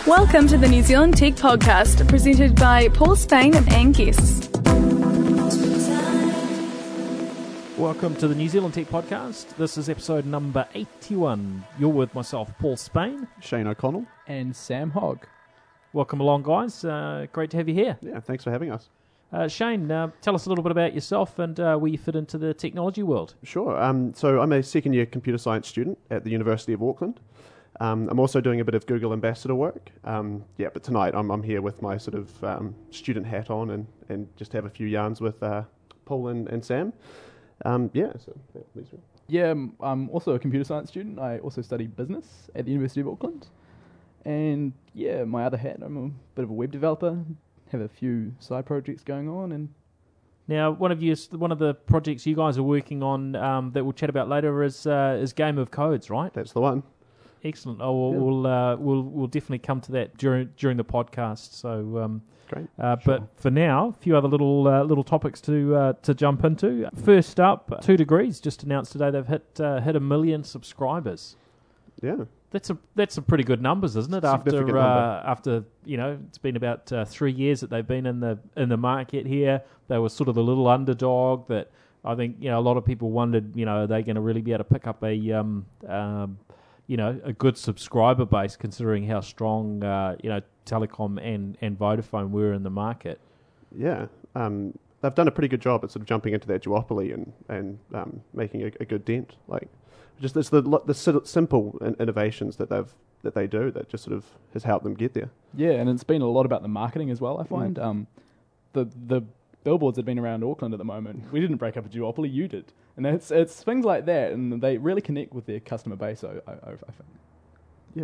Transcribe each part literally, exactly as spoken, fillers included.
Welcome to the New Zealand Tech Podcast, presented by Paul Spain and Anne Guest. Welcome to the New Zealand Tech Podcast. This is episode number eighty-one. You're with myself, Paul Spain, Shane O'Connell, and Sam Hogg. Welcome along, guys. Uh, great to have you here. Yeah, thanks for having us. Uh, Shane, uh, tell us a little bit about yourself and uh, where you fit into the technology world. Sure. Um, so I'm a second year computer science student at the University of Auckland. Um, I'm also doing a bit of Google Ambassador work. Um, yeah, but tonight I'm, I'm here with my sort of um, student hat on and, and just have a few yarns with uh, Paul and, and Sam. Um, yeah, so that leads me. Yeah, um, I'm also a computer science student. I also study business at the University of Auckland. And yeah, my other hat, I'm a bit of a web developer, have a few side projects going on. And Now, one of you, one of the projects you guys are working on um, that we'll chat about later is uh, is Game of Codes, right? That's the one. Excellent. Oh, we'll Yeah. we'll, uh, we'll we'll definitely come to that during during the podcast. So, um, Great. uh, Sure. but for now, a few other little uh, little topics to uh, to jump into. First up, Two Degrees just announced today they've hit uh, hit a million subscribers. Yeah. That's a that's some pretty good numbers, isn't it? After Significant uh, number. after you know, it's been about uh, three years that they've been in the in the market here. They were sort of the little underdog that I think you know a lot of people wondered. You know, are they going to really be able to pick up a um, um, you know a good subscriber base, considering how strong uh, you know Telecom and and Vodafone were in the market. Yeah. Um, they've done a pretty good job at sort of jumping into that duopoly and, and um, making a, a good dent. Like, just it's the the sort of simple in- innovations that they've that they do that just sort of has helped them get there. yeah, and it's been a lot about the marketing as well, I find. Mm. Um, the the billboards that have been around Auckland at the moment, we didn't break up a duopoly, you did. And it's it's things like that, and they really connect with their customer base, I, I, I think. Yeah.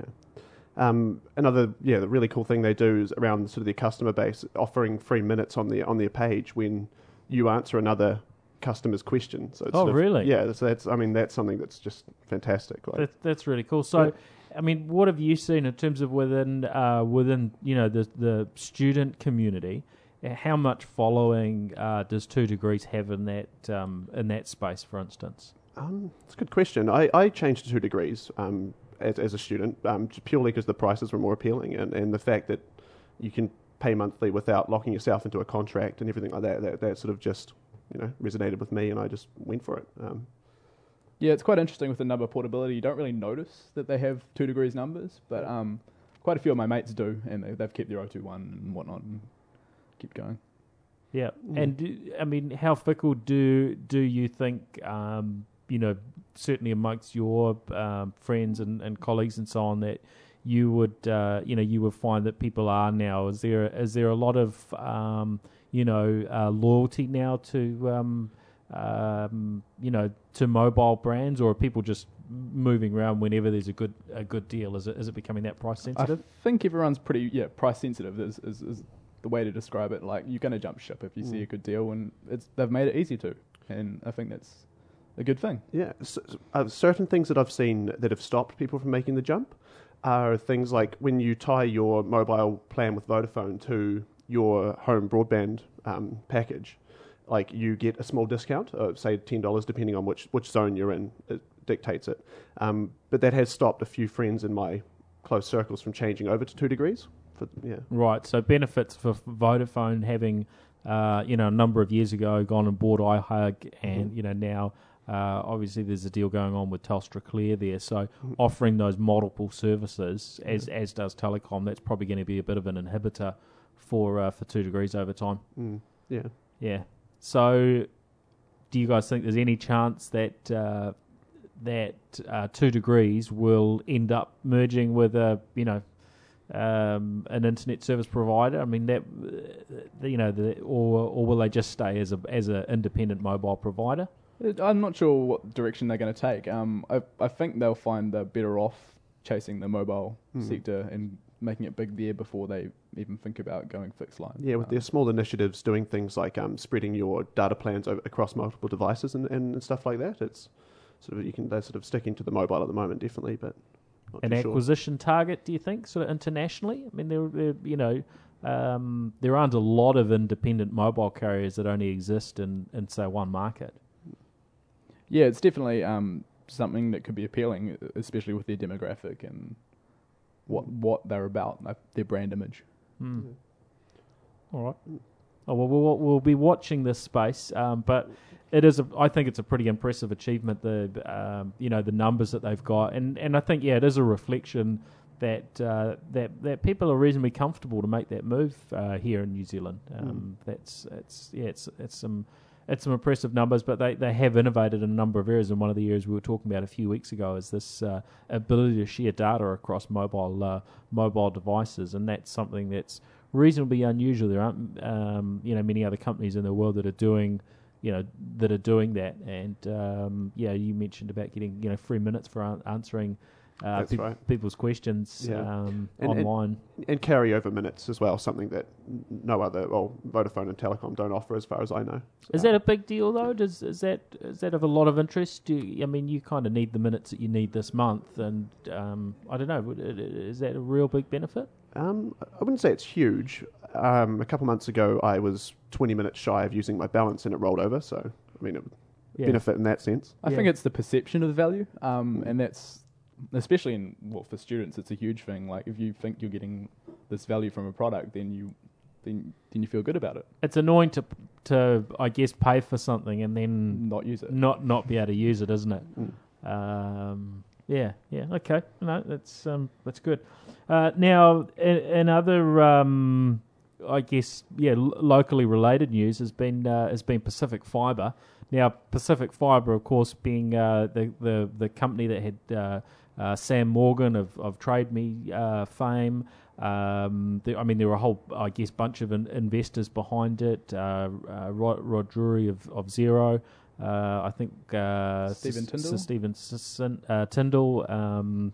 Um, another yeah, the really cool thing they do is around sort of their customer base, offering free minutes on their on their page when you answer another customer's question. So it's Oh, sort of- really? Yeah. So that's I mean that's something that's just fantastic. Like, That, that's really cool. So, Yeah. I mean, what have you seen in terms of within uh, within you know the the student community? uh, How much following uh, does Two Degrees have in that um, in that space, for instance? Um, it's a good question. I, I changed to Two Degrees um, as, as a student um, just purely because the prices were more appealing and, and the fact that you can pay monthly without locking yourself into a contract and everything like that. That, that sort of just you know resonated with me and I just went for it. Um, Yeah, it's quite interesting with the number portability. You don't really notice that they have two degrees numbers, but um, quite a few of my mates do, and they, they've kept their oh two one and whatnot and keep going. Yeah, Mm. and do, I mean, how fickle do do you think? Um, you know, certainly amongst your um, friends and, and colleagues and so on, that you would uh, you know you would find that people are now. Is there is there a lot of um, you know uh, loyalty now to um, um, you know to mobile brands, or are people just moving around whenever there's a good a good deal? Is it is it becoming that price sensitive? I think everyone's pretty yeah price sensitive is, is, is the way to describe it. Like, you're going to jump ship if you Mm. see a good deal, and it's they've made it easy to, and I think that's a good thing. Yeah, s s- uh, certain things that I've seen that have stopped people from making the jump are things like when you tie your mobile plan with Vodafone to your home broadband um, package, like you get a small discount, of say ten dollars, depending on which, which zone you're in, it dictates it. Um, but that has stopped a few friends in my close circles from changing over to Two Degrees. For, yeah, Right, so benefits for Vodafone having, uh, you know, a number of years ago gone and bought iHug, and Mhm. you know now, uh, obviously there's a deal going on with Telstra Clear there. So Mhm. offering those multiple services, as as does Telecom, that's probably going to be a bit of an inhibitor for uh, for Two Degrees over time. mm, yeah. Yeah. So, do you guys think there's any chance that uh, that uh, Two Degrees will end up merging with a you know um, an internet service provider? I mean that uh, you know the, or or will they just stay as a as an independent mobile provider? It, I'm not sure what direction they're going to take. Um, I I think they'll find they're better off chasing the mobile Mm. sector and making it big there before they even think about going fixed line. Yeah, with Um, their small initiatives doing things like um, spreading your data plans over, across multiple devices and, and stuff like that. It's sort of you can they're sort of sticking to the mobile at the moment, definitely, but not An too sure. acquisition target, do you think, sort of internationally? I mean, there, there you know, um, there aren't a lot of independent mobile carriers that only exist in, in say, one market. Yeah, it's definitely um, something that could be appealing, especially with their demographic and what what they're about, like their brand image. Mm. Yeah. All right. Oh, well, we'll we'll be watching this space, um, but it is. A, I think it's a pretty impressive achievement. The um, you know the numbers that they've got, and, and I think yeah, it is a reflection that uh, that that people are reasonably comfortable to make that move uh, here in New Zealand. Um, Mm. That's it's yeah, it's it's some it's some impressive numbers, but they, they have innovated in a number of areas. And one of the areas we were talking about a few weeks ago is this uh, ability to share data across mobile uh, mobile devices, and that's something that's reasonably unusual. There aren't um, you know many other companies in the world that are doing you know that are doing that. And um, yeah, you mentioned about getting you know three minutes for an- answering uh, That's peop right. people's questions Yeah. um, And- and- online. And carryover minutes as well, something that n- no other, well, Vodafone and Telecom don't offer as far as I know. Is that a big deal though? Does is that is that of a lot of interest? Do you, I mean you kind of need the minutes that you need this month, and um, I don't know. would it- Is that a real big benefit? Um, I wouldn't say it's huge. Um, a couple months ago, I was twenty minutes shy of using my balance and it rolled over. So, I mean, it would Yeah. benefit in that sense. I Yeah. think it's the perception of the value, um, and that's especially in well for students, it's a huge thing. Like if you think you're getting this value from a product, then you then then you feel good about it. It's annoying to to I guess pay for something and then Not use it. not not be able to use it, isn't it? Mm. Um, yeah, yeah, okay, no, that's um, that's good. Uh, now, in, in other, um, I guess, yeah, l- locally related news has been uh, has been Pacific Fibre. Now, Pacific Fibre, of course, being uh, the, the the company that had uh, uh, Sam Morgan of of Trade Me uh, fame. Um, there, I mean, there were a whole, I guess, bunch of in, investors behind it. Uh, uh, Rod, Rod Drury of of Xero. Uh, I think uh, Stephen S- Tyndall? S- Stephen S- uh, Tyndall, um,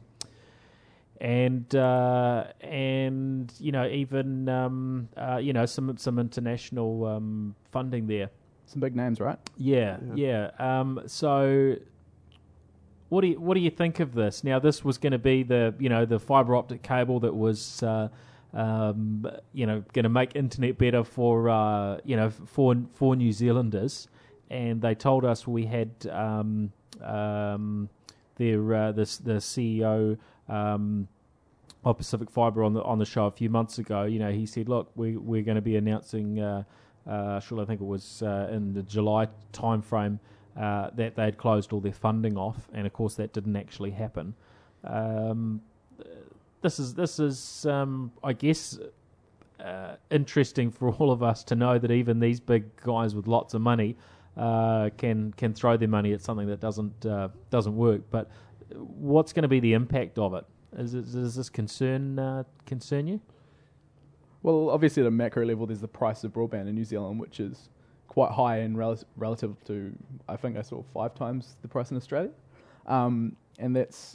and uh, and you know even um, uh, you know some some international um, funding there. Some big names, right? Yeah, yeah. Um, so, what do you what do you think of this? Now, this was going to be the you know the fibre optic cable that was uh, um, you know going to make internet better for uh, you know for for New Zealanders, and they told us we had um, um, their uh, the the C E O. Um, of Pacific Fibre on the on the show a few months ago. You know, he said, "Look, we we're going to be announcing." Uh, Uh, sure, I think it was uh, in the July timeframe uh, that they'd closed all their funding off, and of course that didn't actually happen. Um, this is this is, um, I guess, uh, interesting for all of us to know that even these big guys with lots of money uh, can can throw their money at something that doesn't uh, doesn't work. But what's going to be the impact of it? Is it, does this concern uh, concern you? Well, obviously at a macro level, there's the price of broadband in New Zealand, which is quite high and rel- relative to, I think I saw five times the price in Australia. Um, and that's,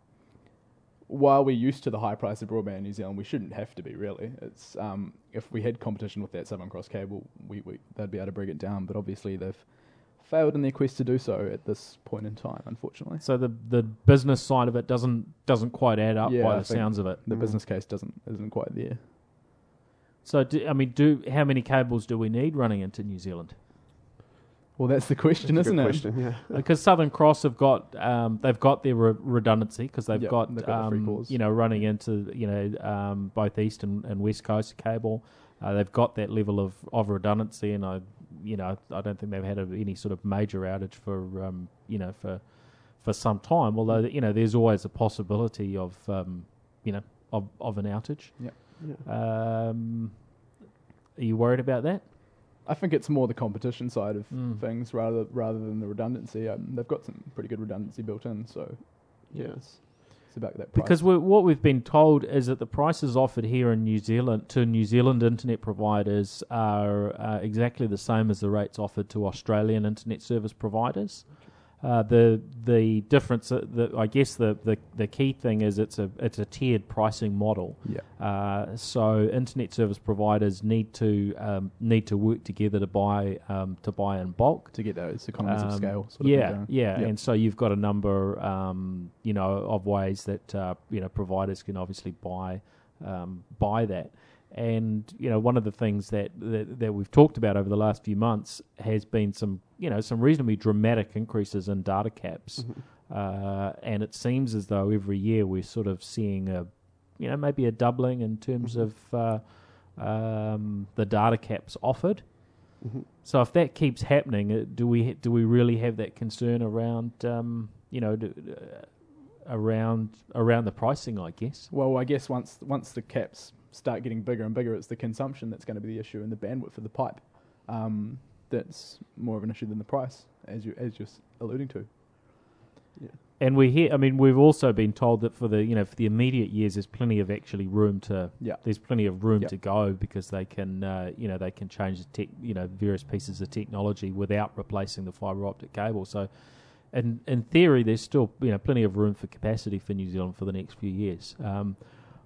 while we're used to the high price of broadband in New Zealand, we shouldn't have to be, really. It's um, if we had competition with that Southern Cross cable, we, we they'd be able to bring it down. But obviously they've failed in their quest to do so at this point in time, unfortunately. So the the business side of it doesn't doesn't quite add up Yeah, by I the think sounds of it. The Mm. business case doesn't isn't quite there. So do, I mean, do how many cables do we need running into New Zealand? Well, that's the question, That's a isn't good it? question, yeah. Because Southern Cross have got um, they've got their re- redundancy because they've Yep, got, they've got the free um, cores. you know running into you know um, both east and, and west coast cable. Uh, they've got that level of, of redundancy, and I you know I don't think they've had a, any sort of major outage for um, you know for for some time. Although you know there's always a possibility of um, you know of, of an outage. Yep. Yeah. Um, are you worried about that? I think it's more the competition side of Mm. things rather rather than the redundancy. Um, they've got some pretty good redundancy built in, so Yeah. it's, it's about that price. Because we what we've been told is that the prices offered here in New Zealand to New Zealand internet providers are uh, exactly the same as the rates offered to Australian internet service providers. Uh, the the difference, uh, the, I guess the, the, the key thing is it's a it's a tiered pricing model. yeah, Uh, so internet service providers need to um, need to work together to buy um, to buy in bulk. to get those economies Um, of scale. Sort of yeah, thing going. yeah, Yep. and so you've got a number, um, you know, of ways that uh, you know providers can obviously buy um, buy that. And you know, one of the things that, that that we've talked about over the last few months has been some, you know, some reasonably dramatic increases in data caps, Mhm. uh, and it seems as though every year we're sort of seeing a, you know, maybe a doubling in terms of uh, um, the data caps offered. Mm-hmm. So if that keeps happening, uh, do we do we really have that concern around um, you know do, uh, around around the pricing? I guess. Well, I guess once once the caps start getting bigger and bigger, it's the consumption that's going to be the issue, and the bandwidth of the pipe. Um, that's more of an issue than the price, as you as you're alluding to. Yeah. And we hear, I mean, we've also been told that for the, you know, for the immediate years, there's plenty of actually room to, Yeah. there's plenty of room Yeah. to go because they can, uh, you know, they can change the tech, you know, various pieces of technology without replacing the fibre optic cable. So, in in theory, there's still, you know, plenty of room for capacity for New Zealand for the next few years. Um,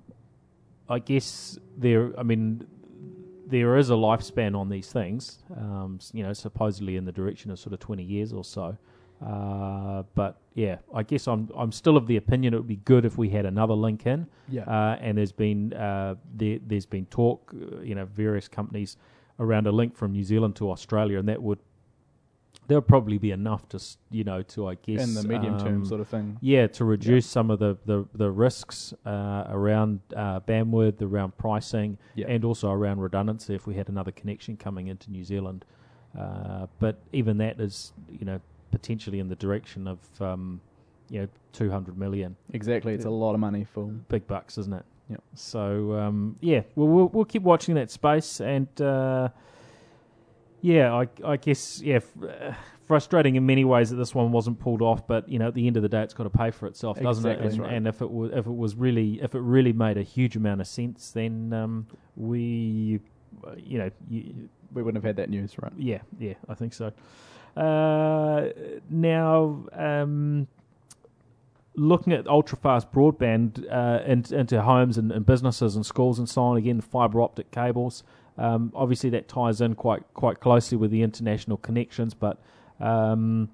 I guess there, I mean, there is a lifespan on these things, um, you know, supposedly in the direction of sort of twenty years or so. Uh, but yeah, I guess I'm I'm still of the opinion it would be good if we had another link in. Yeah. Uh, and there's been uh, there, there's been talk, uh, you know, various companies around a link from New Zealand to Australia, and that would there would probably be enough to s- you know to I guess In the medium term um, sort of thing. yeah, to reduce some of the, the, the risks uh, around uh, bandwidth, around pricing, Yeah. and also around redundancy if we had another connection coming into New Zealand. Uh, but even that is, you know, potentially in the direction of, um, you know, two hundred million. Exactly. It's a lot of money for... Big bucks, isn't it? Yep. So, um, yeah, well, we'll we'll keep watching that space, and uh, yeah, I, I guess, yeah, f- uh, frustrating in many ways that this one wasn't pulled off, but you know, at the end of the day, it's got to pay for itself, doesn't Exactly, it? And, right. and if it was if it was really if it really made a huge amount of sense, then um, we, uh, you know, you, We wouldn't have had that news, right? yeah, yeah, I think so. Uh, now, um, looking at ultra-fast broadband uh, in, into homes and, and businesses and schools and so on, again, fibre optic cables. Um, obviously, that ties in quite quite closely with the international connections, but um,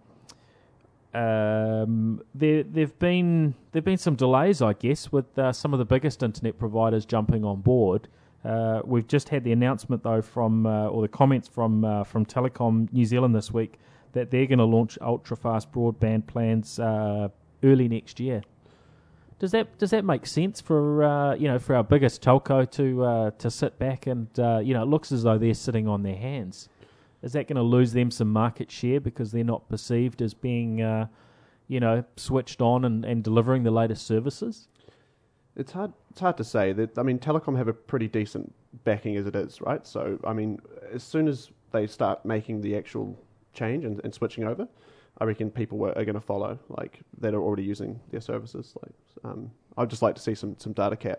um, there there've been there've been some delays, I guess, with uh, some of the biggest internet providers jumping on board. Uh, we've just had the announcement, though, from uh, or the comments from uh, from Telecom New Zealand this week that they're going to launch ultra-fast broadband plans uh, early next year. Does that does that make sense for uh, you know for our biggest telco to uh, to sit back and uh, you know it looks as though they're sitting on their hands? Is that going to lose them some market share because they're not perceived as being uh, you know switched on and, and delivering the latest services? It's hard. It's hard to say. That I mean, Telecom have a pretty decent backing as it is, right? So I mean, as soon as they start making the actual change and, and switching over, I reckon people were, are going to follow, like that are already using their services. Like, um, I'd just like to see some some data cap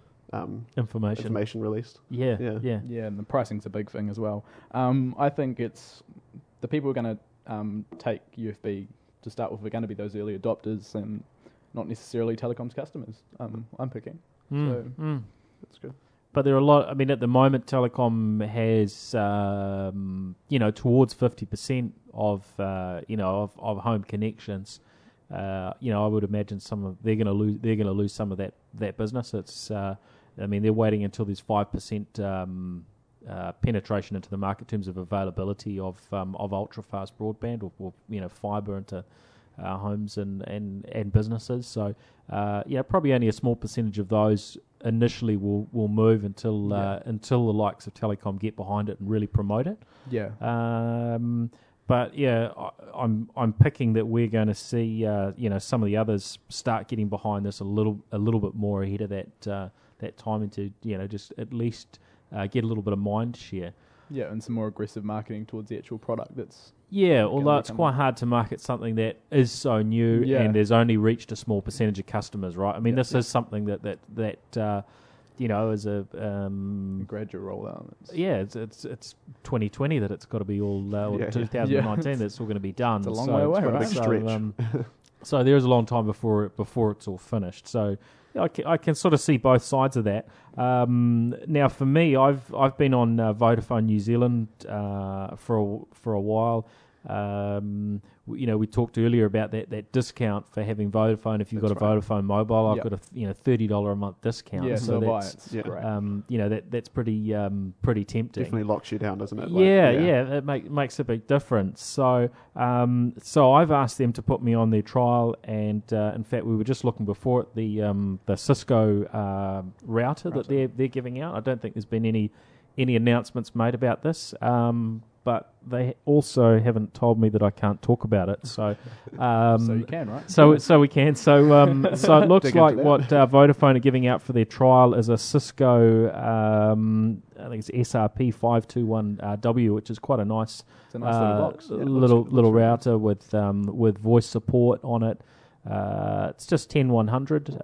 um, Information. information released. Yeah, Yeah. yeah. Yeah, and the pricing's a big thing as well. Um, I think it's the people who are going to um, take U F B to start with are going to be those early adopters and not necessarily Telecom's customers. Um, I'm picking. Mm, So- mm. That's good. But there are a lot. I mean, at the moment, Telecom has, um, you know, towards fifty percent of, uh, you know, of, of home connections. Uh, you know, I would imagine some of they're going to lose. They're going to lose some of that that business. It's. Uh, I mean, they're waiting until there's five percent um, uh, penetration into the market in terms of availability of um, of ultra fast broadband or, or you know fibre into uh, homes and, and, and businesses. So, uh, yeah, probably only a small percentage of those initially will, will move until uh, until the likes of Telecom get behind it and really promote it. Yeah. Um, but yeah, I, I'm I'm picking that we're going to see uh, you know some of the others start getting behind this a little a little bit more ahead of that uh, that time into you know just at least uh, get a little bit of mind share. Yeah, and some more aggressive marketing towards the actual product that's... Yeah, gonna although it's become- quite hard to market something that is so new Yeah. and has only reached a small percentage of customers, right? I mean, Yeah. this is something that that that uh, you know is a um, gradual rollout. It's, yeah, it's it's it's twenty twenty that it's got to be all uh, or Yeah. twenty nineteen that it's all going to be done. It's a long so, way away, quite a right? big so, stretch. um, so there is a long time before it, before it's all finished. So I can, I can sort of see both sides of that. Um, now, for me, I've I've been on uh, Vodafone New Zealand uh, for a, for a while. Um, w- you know, we talked earlier about that, that discount for having Vodafone. If you've That's got a right. Vodafone mobile, I've Yep. got a th- you know thirty dollar a month discount. Yeah, so so buy that's it. Yeah. Great. um, you know that that's pretty um, pretty tempting. Definitely locks you down, doesn't it? Like, Yeah, yeah, it make, makes a big difference. So, um, so I've asked them to put me on their trial, and uh, in fact, we were just looking before at the um, the Cisco uh, router that Router. they're they're giving out. I don't think there's been any any announcements made about this, um, but they also haven't told me that I can't talk about it. So, um, So you can, right? so so we can. So um, so it looks Dig into like that. what uh, Vodafone are giving out for their trial is a Cisco, um, I think it's S R P five two one W, which is quite a nice, It's a nice little uh, box. Yeah, it looks- little it looks little really router with um, with voice support on it. Uh, it's just ten one hundred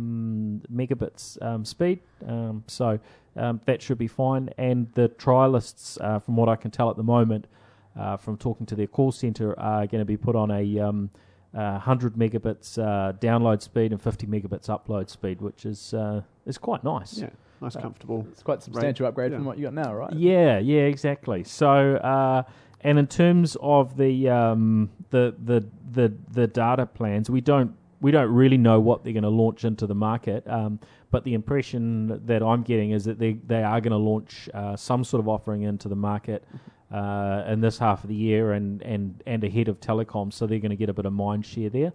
um, megabits um, speed, um, so um, that should be fine. And the trialists, uh, from what I can tell at the moment, uh, from talking to their call center, are going to be put on a um, uh, one hundred megabits uh, download speed and fifty megabits upload speed, which is uh, is quite nice. Yeah, nice, comfortable. It's quite a substantial upgrade Yeah. from what you got now, right? Yeah, yeah, exactly. So, uh, and in terms of the um, the the the the data plans, we don't we don't really know what they're going to launch into the market. Um, but the impression that I'm getting is that they they are going to launch uh, some sort of offering into the market uh, in this half of the year and and and ahead of telecom. So they're going to get a bit of mind share there.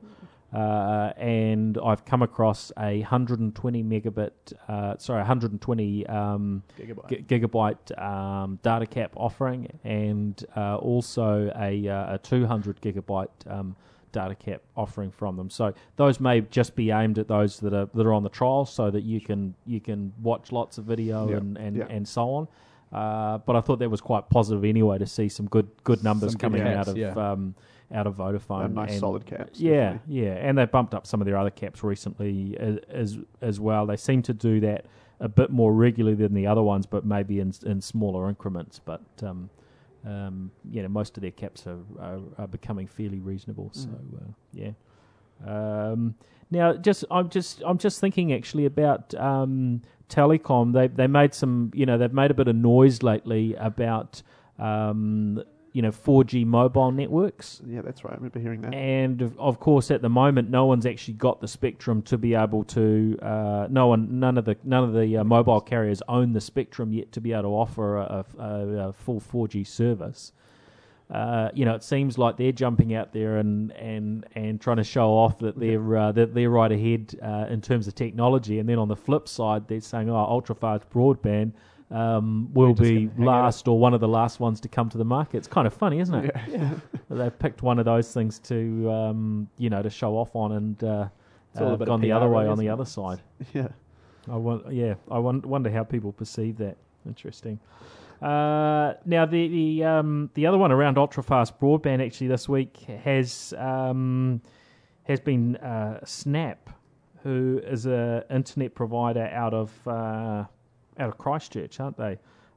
Uh, and I've come across a one hundred twenty megabit, uh, sorry, one hundred twenty um, Gigabyte. gi- gigabyte um, data cap offering, and uh, also a, uh, a two hundred gigabyte um, data cap offering from them. So those may just be aimed at those that are that are on the trial, so that you can you can watch lots of video Yeah, and and, yeah. and so on. Uh, but I thought that was quite positive anyway to see some good good numbers Some good coming caps, out of yeah. um, out of Vodafone. Uh, nice and- solid caps. yeah, definitely. yeah, and they bumped up some of their other caps recently as as, as well. They seem to do that a bit more regularly than the other ones, but maybe in in smaller increments. But um, um, you know, most of their caps are are, are becoming fairly reasonable. So uh, yeah. Um, now, just I'm just I'm just thinking actually about um, telecom. They they made some you know they've made a bit of noise lately about um, you know four G mobile networks. Yeah, that's right. I remember hearing that. And of, of course, at the moment, no one's actually got the spectrum to be able to. Uh, no one, none of the none of the uh, mobile carriers own the spectrum yet to be able to offer a, a, a full four G service. Uh, you know, it seems like they're jumping out there and, and, and trying to show off that they're uh, that they're right ahead uh, in terms of technology. And then on the flip side, they're saying, "Oh, ultra fast broadband um, will We're just be gonna hang it last or one of the last ones to come to the market." It's kind of funny, isn't it? Yeah. They've picked one of those things to um, you know to show off on, and uh, It's all a uh, bit of gone the P R other way really, on the isn't it? other side. yeah. I want, yeah, I won- wonder how people perceive that. Interesting. Uh, now the the um, the other one around ultra fast broadband actually this week has um, has been uh, Snap, who is a internet provider out of uh, out of Christchurch, aren't they?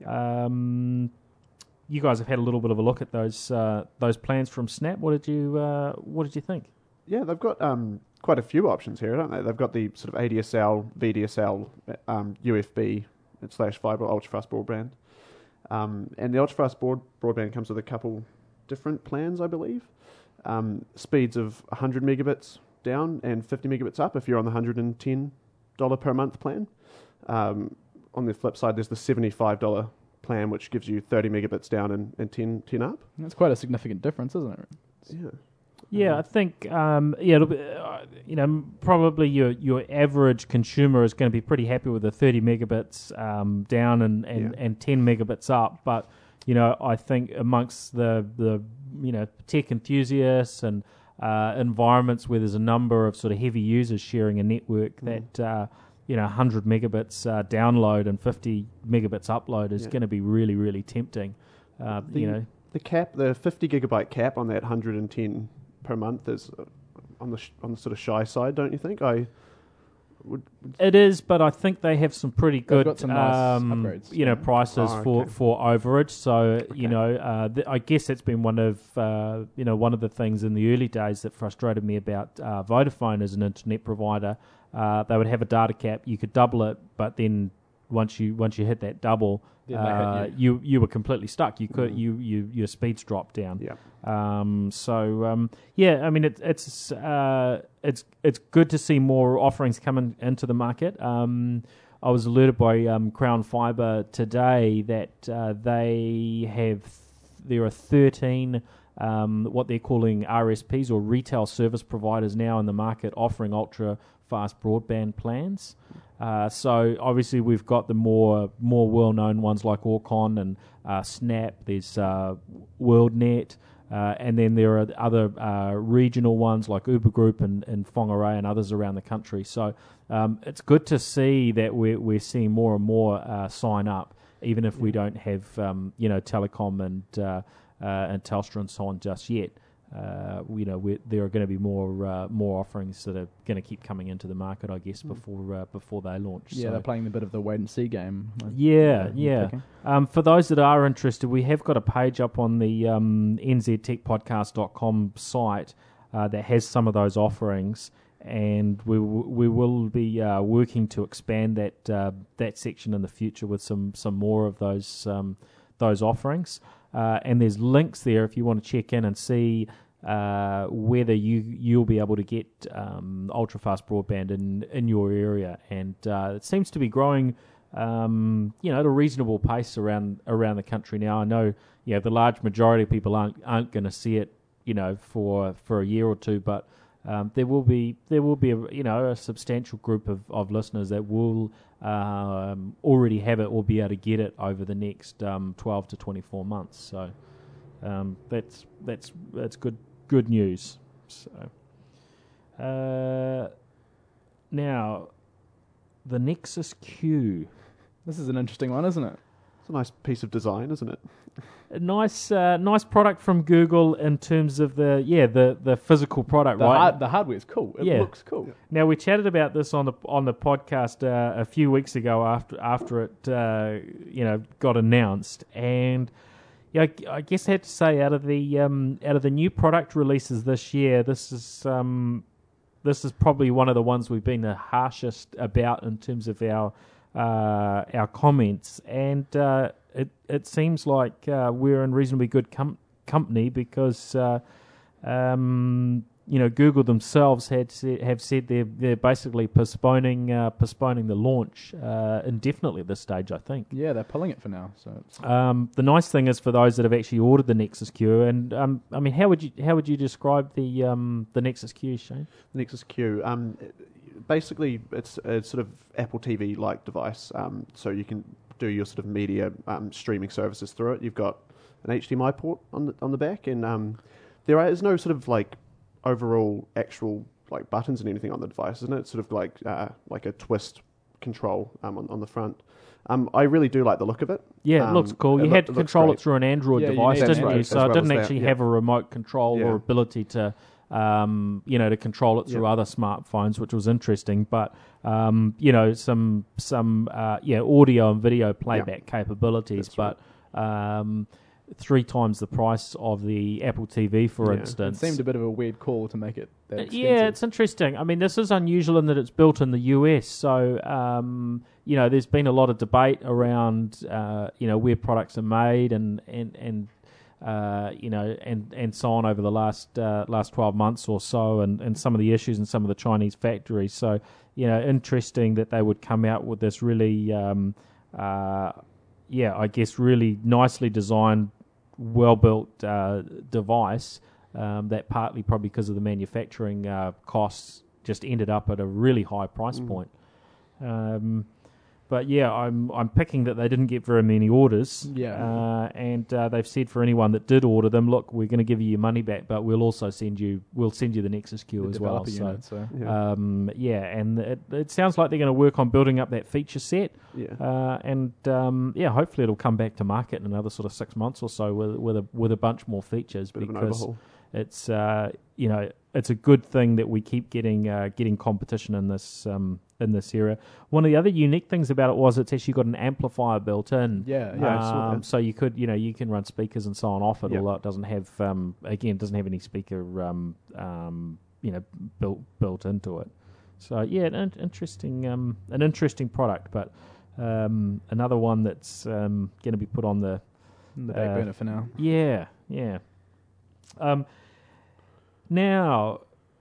Um, you guys have had a little bit of a look at those uh, those plans from Snap. What did you uh, what did you think? Yeah, they've got um, quite a few options here, don't they? They've got the sort of A D S L, V D S L, um, U F B slash fibre ultra fast broadband. Um, and the ultra fast broad, broadband comes with a couple different plans, I believe. Um, speeds of one hundred megabits down and fifty megabits up if you're on the one hundred ten dollars per month plan. Um, on the flip side, there's the seventy-five dollars plan, which gives you thirty megabits down and, and ten, ten up. That's quite a significant difference, isn't it? Yeah. Yeah, I think um, yeah, it'll be, uh, you know, probably your your average consumer is going to be pretty happy with the thirty megabits um, down and, and, Yeah. and ten megabits up. But you know, I think amongst the the you know tech enthusiasts and uh, environments where there's a number of sort of heavy users sharing a network, Mm. that uh, you know one hundred megabits uh, download and fifty megabits upload is Yeah. going to be really really tempting. Uh, The, you know. the cap, the fifty gigabyte cap on that one hundred ten per month is uh, on the sh- on the sort of shy side, don't you think? I would. would It is, but I think they have some pretty They've good, got some nice um, upgrades. you know, prices Oh, for, okay. for overage. So Okay. you know, uh, th- I guess that's been one of uh, you know one of the things in the early days that frustrated me about uh, Vodafone as an internet provider. Uh, they would have a data cap, you could double it, but then once you once you hit that double, Then they uh, hit you you were completely stuck. You could Mm. you, you your speeds dropped down. Yeah. Um, so um, yeah, I mean it, it's uh, it's it's good to see more offerings coming into the market. Um, I was alerted by um, Crown Fibre today that uh, they have there are thirteen um, what they're calling R S Ps or retail service providers now in the market offering ultra fast broadband plans. Uh, so obviously we've got the more more well known ones like Orcon and uh, Snap. There's uh, WorldNet. Uh, and then there are other uh, regional ones like Uber Group and, and Whangarei and others around the country. So um, it's good to see that we're, we're seeing more and more uh, sign up, even if we don't have um, you know Telecom and uh, uh, and Telstra and so on just yet. Uh, you know, we're, there are going to be more uh, more offerings that are going to keep coming into the market, I guess, before uh, before they launch. Yeah, so. they're playing a bit of the wait and see game. like, Yeah, uh, yeah. picking. Um, for those that are interested, we have got a page up on the um, n z tech podcast dot com site uh, that has some of those offerings, and we w- we will be uh, working to expand that uh, that section in the future with some, some more of those um, those offerings. Uh, and there's links there if you want to check in and see uh, whether you you'll be able to get um, ultra fast broadband in in your area, and uh, it seems to be growing. Um, you know, at a reasonable pace around around the country now. I know, you know, the large majority of people aren't aren't going to see it, you know, for for a year or two, but um, there will be there will be a, you know a substantial group of, of listeners that will um, already have it or be able to get it over the next um, twelve to twenty-four months. So um, that's that's that's good good news. So uh, now the Nexus Q. This is an interesting one, isn't it? It's a nice piece of design, isn't it? A nice, uh, nice product from Google in terms of the yeah the, the physical product, The, right? hard, the hardware's cool. It Yeah. looks cool. Now we chatted about this on the on the podcast uh, a few weeks ago after after it uh, you know got announced, and yeah, I, I guess I had to say out of the um, out of the new product releases this year, this is um, this is probably one of the ones we've been the harshest about in terms of our. Uh, our comments, and uh, it it seems like uh, we're in reasonably good com- company because uh, um, you know Google themselves had sa- have said they're they're basically postponing uh, postponing the launch uh, indefinitely at this stage. I think. Yeah, they're pulling it for now. So it's, Um, the nice thing is for those that have actually ordered the Nexus Q, and um, I mean, how would you how would you describe the um, the Nexus Q, Shane? Nexus Q. Um, basically, it's a sort of Apple T V-like device, um, so you can do your sort of media um, streaming services through it. You've got an H D M I port on the on the back, and um, there is no sort of like overall actual like buttons and anything on the device, isn't it? Sort of like uh, like a twist control um, on on the front. Um, I really do like the look of it. Yeah, it Um, looks cool. it You loo- had to it looks control great. it through an Android Yeah, you device, need didn't Android you? as So it well didn't as that, actually yeah. have a remote control Yeah. or ability to, um, you know, to control it through Yeah. other smartphones, which was interesting. But um, you know, some some uh, yeah, audio and video playback capabilities, That's right. but um, three times the price of the Apple T V, for Yeah. It it instance. seemed a bit of a weird call to make it that Uh, expensive. Yeah, it's interesting. I mean, this is unusual in that it's built in the U S. So, um, you know, there's been a lot of debate around, uh, you know, where products are made and and and uh, you know, and, and so on over the last uh, last twelve months or so, and, and some of the issues in some of the Chinese factories. So, you know, interesting that they would come out with this really, um, uh, yeah, I guess really nicely designed, well built uh, device. Um, that partly probably because of the manufacturing uh, costs just ended up at a really high price Mm. point. Um, but yeah, I'm I'm picking that they didn't get very many orders. Yeah. uh, and uh, they've said for anyone that did order them, look, we're going to give you your money back, but we'll also send you we'll send you the Nexus Q The as well. developer So unit, so. Yeah. um, yeah, and it, it sounds like they're going to work on building up that feature set. yeah. Uh, and um, yeah, hopefully it'll come back to market in another sort of six months or so with with a with a bunch more features. Bit of an because overhaul. it's uh, you know it's a good thing that we keep getting uh, getting competition in this um, in this area. One of the other unique things about it was it's actually got an amplifier built in. Yeah, Yeah, I saw Um, that. so you could you know you can run speakers and so on off it, Yep. although it doesn't have um, again it doesn't have any speaker um, um, you know built built into it. So yeah, an in- interesting um, an interesting product, but um, another one that's um, going to be put on the The back uh, burner for now. Yeah, yeah. Um, now,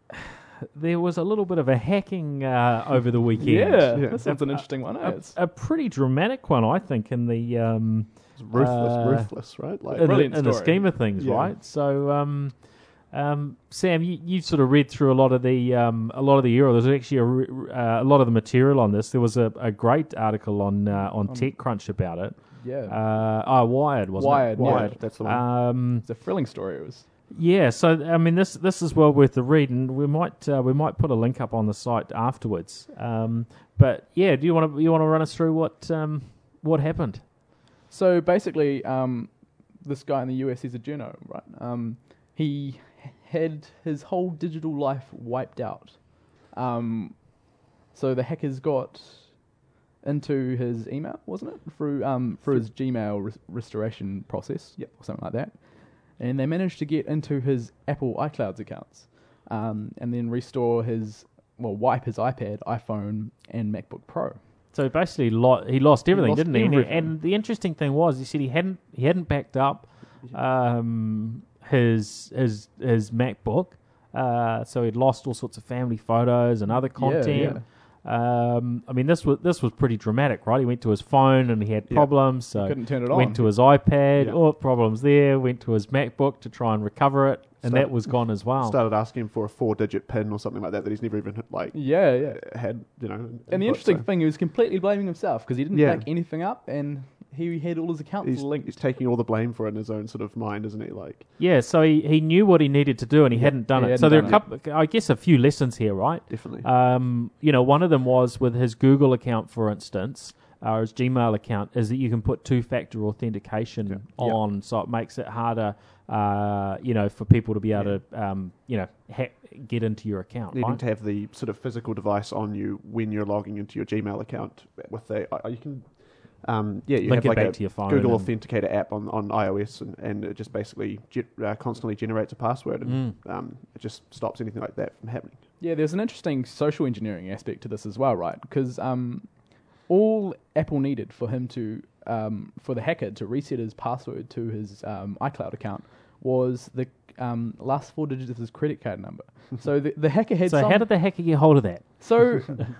there was a little bit of a hacking uh, over the weekend. Yeah, Yeah. that sounds an interesting one. eh? A, It's- a pretty dramatic one, I think, in the um, It's ruthless, Uh, ruthless, right? Like, in, the, brilliant in the story. scheme of things, Yeah. right? So, um, um, Sam, you, you sort of read through a lot of the um, a lot of the era. There's actually a, re- uh, a lot of the material on this. There was a, a great article on uh, on On- TechCrunch about it. yeah, Uh, oh, Wired, wasn't Wired, it? yeah. Wired, that's the one. Um, it's a thrilling story. It was. yeah, so I mean, this this is well worth the read, and we might uh, we might put a link up on the site afterwards. Um, but yeah, do you want to you want to run us through what um, what happened? So basically, um, this guy in the U S, he's a journo, right? Um, he h- had his whole digital life wiped out. Um, so the hackers got into his email, wasn't it? Through um, through his Gmail res- restoration process, Yep. or something like that. And they managed to get into his Apple iClouds accounts, um, and then restore his, well, wipe his iPad, iPhone, and MacBook Pro. So basically, lo- he lost everything, lost didn't he? And he- everything. And the interesting thing was, he said he hadn't he hadn't backed up um, his his his MacBook, uh, so he'd lost all sorts of family photos and other content. Um, I mean, this was this was pretty dramatic, right? He went to his phone and he had Yeah. problems, so Couldn't turn it went on. to his iPad, Yeah. oh, problems there. Went to his MacBook to try and recover it, and Started- that was gone as well. Started asking him for a four-digit pin or something like that that he's never even like Yeah, yeah. had, you know. And the input, interesting so thing, he was completely blaming himself because he didn't Yeah. back anything up, and he had all his accounts he's, linked. he's taking all the blame for it in his own sort of mind, isn't he? Like, Yeah, so he, he knew what he needed to do, and he Yeah, hadn't done he it. hadn't So there are a done couple, I guess, a few lessons here, right? definitely. Um, you know, one of them was with his Google account, for instance, or his Gmail account, is that you can put two-factor authentication Yeah. Yeah. on, so it makes it harder, uh, you know, for people to be able to, um, you know, ha- get into your account. Needing Right? to have the sort of physical device on you when you're logging into your Gmail account with the uh, you can um, yeah you Link have it like back a to your phone Google and- Authenticator app on, on iOS and, and it just basically ge- uh, constantly generates a password and Mm. um, it just stops anything like that from happening. Yeah, there's an interesting social engineering aspect to this as well, right? Because um, all Apple needed for him to, um, for the hacker to reset his password to his um, iCloud account was the um, last four digits of his credit card number. So the, the hacker had So some... how did the hacker get hold of that? So,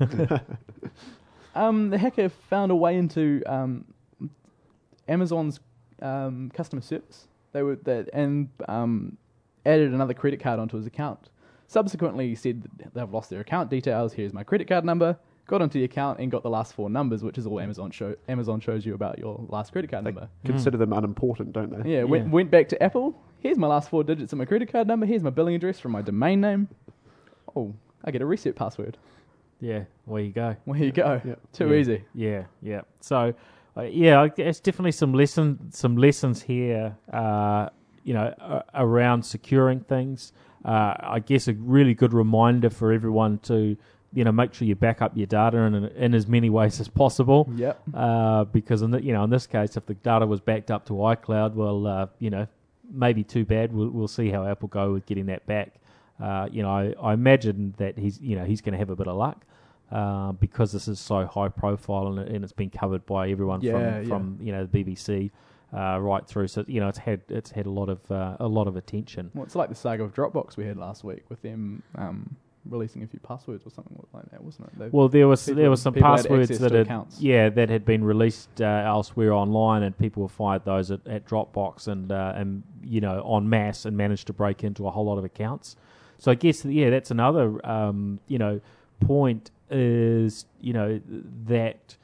um, the hacker found a way into um, Amazon's um, customer service. They were that and um, added another credit card onto his account. Subsequently, he said that they've lost their account details. Here's my credit card number. Got onto the account and got the last four numbers, which is all Amazon show. Amazon shows you about your last credit card They number. consider them unimportant, don't they? Yeah, Went, Yeah. went back to Apple. Here's my last four digits of my credit card number. Here's my billing address from my domain name. Oh, I get a reset password. Yeah, where you go. Well, here you go. Yeah. Too Yeah. easy. Yeah, yeah. So, uh, yeah, I guess definitely some lesson, some lessons here. Uh, you know, uh, around securing things. Uh, I guess a really good reminder for everyone to, you know, make sure you back up your data in in as many ways as possible. Yep. Uh, because in the, you know, in this case, if the data was backed up to iCloud, well, uh, you know, maybe too bad. We'll, we'll see how Apple go with getting that back. Uh, you know, I, I imagine that he's, you know, he's going to have a bit of luck uh, because this is so high profile and, it- and it's been covered by everyone Yeah, from, yeah. from you know the B B C uh, right through. So you know, it's had it's had a lot of uh, a lot of attention. Well, it's like the saga of Dropbox we had last week with them um, releasing a few passwords or something like that, wasn't it? They- Well, there was People- there was some people had passwords access that to had accounts. yeah that had been released uh, elsewhere online, and people have fired those at, at Dropbox and uh, and you know en masse and managed to break into a whole lot of accounts. So I guess yeah, that's another um, you know point is you know that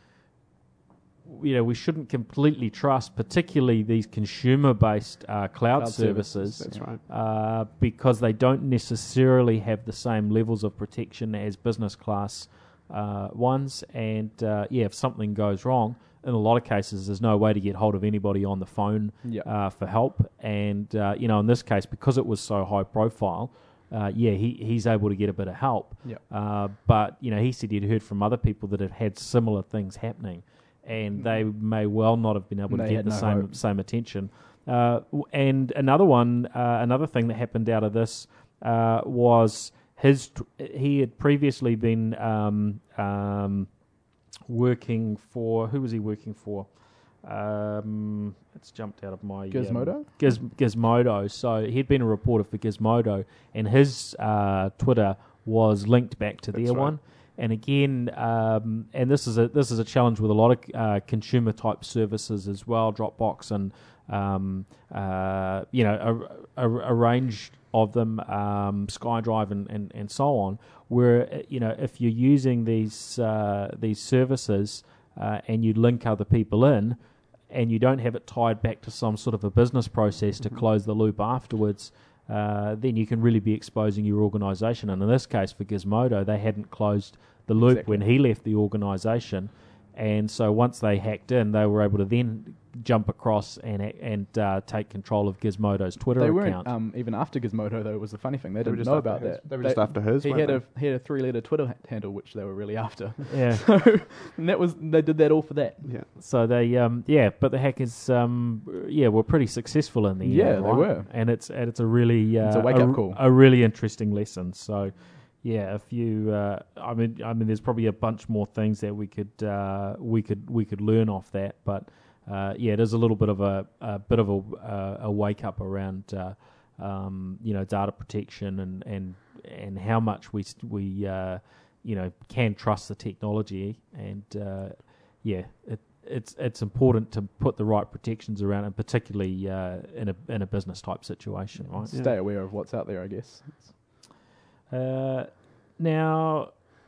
you know we shouldn't completely trust, particularly these consumer-based uh, cloud, Cloud services. services, That's right. Uh, because they don't necessarily have the same levels of protection as business class uh, ones. And uh, yeah, if something goes wrong, in a lot of cases, there's no way to get hold of anybody on the phone Yeah. uh, for help. And uh, you know, in this case, because it was so high profile, uh, yeah, he he's able to get a bit of help. Yeah. Uh, but you know, he said he'd heard from other people that have had similar things happening, and they may well not have been able to They get had the no same hope. same attention. Uh, w- and another one, uh, another thing that happened out of this uh, was his. He had previously been um, um, working for, who was he working for? Um, it's jumped out of my... Gizmodo? Um, Giz, Gizmodo. So he'd been a reporter for Gizmodo, and his uh, Twitter was linked back to That's their right. one. And again, um, and this is a this is a challenge with a lot of uh, consumer type services as well, Dropbox and um, uh, you know a, a, a range of them, um, SkyDrive and, and, and so on. Where you know if you're using these uh, these services uh, and you link other people in, and you don't have it tied back to some sort of a business process to Mhm. close the loop afterwards. Uh, then you can really be exposing your organisation. And in this case, for Gizmodo, they hadn't closed the loop Exactly. when he left the organisation. And so once they hacked in, they were able to then jump across and and uh, take control of Gizmodo's Twitter They account. weren't um, even after Gizmodo though. Was the funny thing they, They were didn't just know after about his. that. They were just after his, He weren't had a he had a three-letter Twitter ha- handle which they were really after. yeah. So and that was they did that all for that. Yeah. So they, um, yeah, but the hackers, um, yeah, were pretty successful in the end. Yeah, they right? were. and it's and it's a really uh, It's a wake-up r- call. a really interesting lesson. So, yeah, if you, uh, I mean, I mean, there's probably a bunch more things that we could uh, we could we could learn off that, but uh, yeah, it is a little bit of a, a bit of a uh, a wake up around uh, um, you know data protection and and and how much we st- we uh, you know can trust the technology and. Uh, Yeah, it, it's it's important to put the right protections around it, particularly uh, in a in a business type situation, right? Yeah. Stay aware of what's out there, I guess. Uh, now,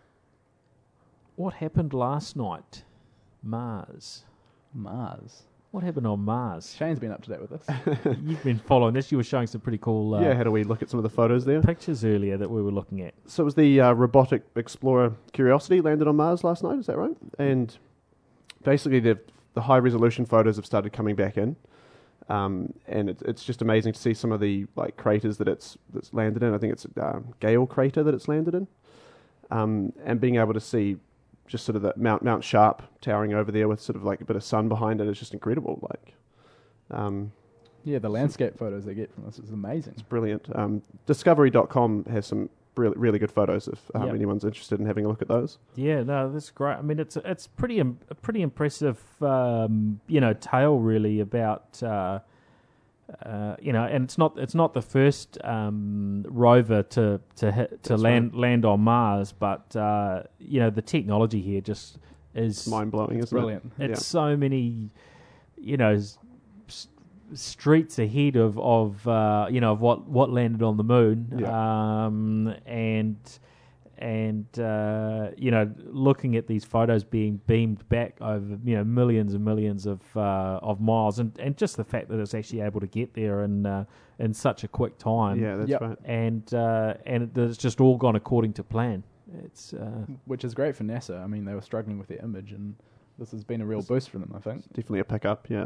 what happened last night? Mars. Mars. What happened on Mars? Shane's been up to date with this. You've been following this. You were showing some pretty cool uh, yeah, how do we look at some of the photos there? pictures earlier that we were looking at. So it was the uh, robotic explorer Curiosity landed on Mars last night, is that right? And basically the the high resolution photos have started coming back in. Um, and it, it's just amazing to see some of the like craters that it's that's landed in. I think it's um, Gale crater that it's landed in. Um, and being able to see just sort of the Mount Mount Sharp towering over there with sort of like a bit of sun behind it is just incredible. Like, um, Yeah, the landscape photos they get from this is amazing. it's brilliant. Um, Discovery dot com has some really really good photos if um, Yep. anyone's interested in having a look at those. Yeah, no, that's great. I mean, it's it's pretty im- a pretty impressive, um, you know, tale really about, uh, uh, you know, and it's not it's not the first um, rover to to hit, to That's land land on Mars, but uh, you know, the technology here just is It's mind blowing, isn't Brilliant. it? it's so many, you know, s- s- streets ahead of of uh, you know of what, what landed on the moon, Yeah. um, and and uh, you know looking at these photos being beamed back over you know millions and millions of uh, of miles, and, and just the fact that it's actually able to get there in uh, in such a quick time, Yeah, that's Yep. right. and uh, and that it's just all gone according to plan. It's uh, Which is great for NASA. I mean, they were struggling with their image, and this has been a real boost for them, I think. Definitely a pickup. Yeah.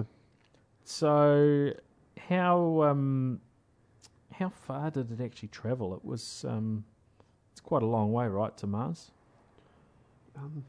So, how um, how far did it actually travel? It was um, it's quite a long way, right, to Mars. Um,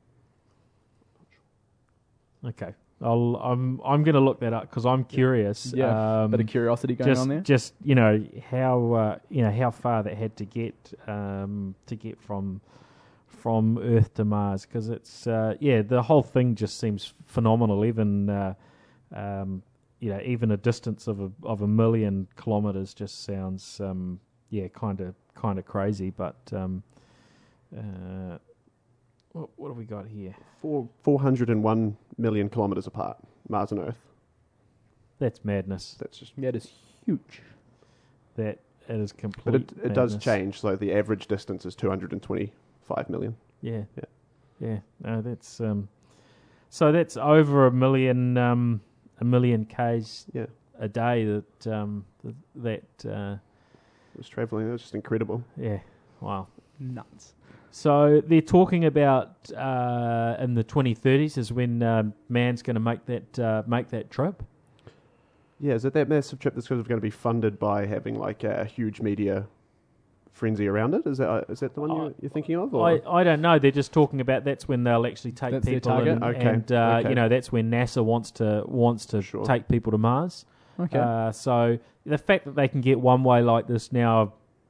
Okay, I'll I'm I'm going to look that up because I'm curious. Yeah, um, bit of curiosity going just on there. just you know how uh, you know how far that had to get um, to get from from Earth to Mars because it's uh, yeah the whole thing just seems phenomenal. Even uh, um, you know even a distance of a of a million kilometers just sounds um, yeah kind of kind of crazy. But um, uh, what what have we got here? four four hundred and one million kilometers apart, Mars and Earth. That's madness. That's just. Yeah, it is huge. That it is complete. But it it does madness. change. So the average distance is two hundred and twenty-five million. Yeah. Yeah. Yeah. No, that's um so that's over a million um a million Ks Yeah. a day that um th- that uh It was traveling. It was just incredible. yeah. Wow. Nuts. So they're talking about uh in the twenty thirties is when um, man's going to make that uh, make that trip. Yeah, is it that massive trip that's going to be funded by having like a huge media frenzy around it? Is that uh, is that the one I- you're, you're thinking of? Or? I, I don't know. They're just talking about that's when they'll actually take That's their people target? and, Okay, and uh, okay. you know that's when NASA wants to wants to Sure. take people to Mars. Okay. Uh, so the fact that they can get one way like this now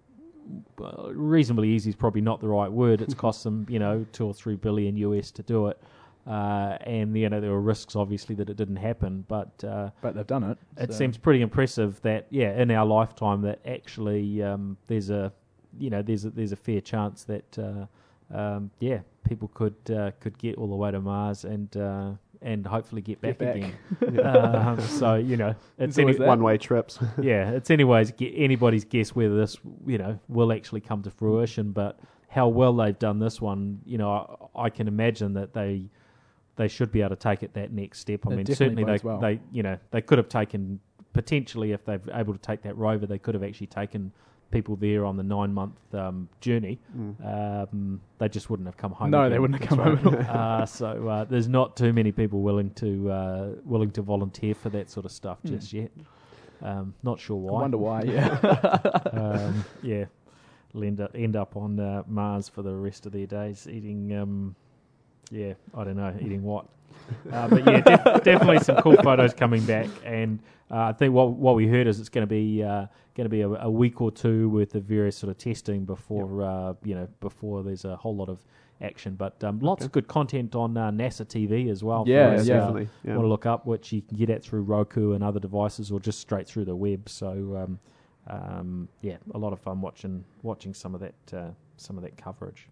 uh, reasonably easy is probably not the right word. It's cost them, you know, two or three billion U S to do it. Uh, and, you know, there were risks, obviously, that it didn't happen. But uh, but they've done it. it so. seems pretty impressive that, yeah, in our lifetime that actually um, there's a, you know, there's a, there's a fair chance that, uh, um, yeah, people could uh, could get all the way to Mars and uh, and hopefully get back, Get back. again. um, so, you know, it's There's always any, that. One-way trips. yeah, it's anyways ge- anybody's guess whether this, you know, will actually come to fruition. But how well they've done this one, you know, I, I can imagine that they they should be able to take it that next step. I It mean, definitely certainly they bodes well. they you know they could have taken potentially if they're able to take that rover, they could have actually taken people there on the nine month um, journey. Mm. Um, they just wouldn't have come home. No, again. they wouldn't have come That's home right. at all. Uh, so uh, there's not too many people willing to uh, willing to volunteer for that sort of stuff Hmm. just yet. Um, not sure I why. wonder why. Yeah. um, yeah, will end up, end up on uh, Mars for the rest of their days eating. Um, yeah, I don't know, eating what. Uh, but yeah, def- definitely some cool photos coming back, and uh, I think what what we heard is it's going to be uh, going to be a, a week or two worth of various sort of testing before uh, you know before there's a whole lot of action. But um, lots Okay. of good content on uh, NASA T V as well. for Yeah, those, yeah, uh, definitely. Yeah. Want to look up, which you can get at through Roku and other devices, or just straight through the web. So um, um, yeah, a lot of fun watching watching some of that uh, some of that coverage.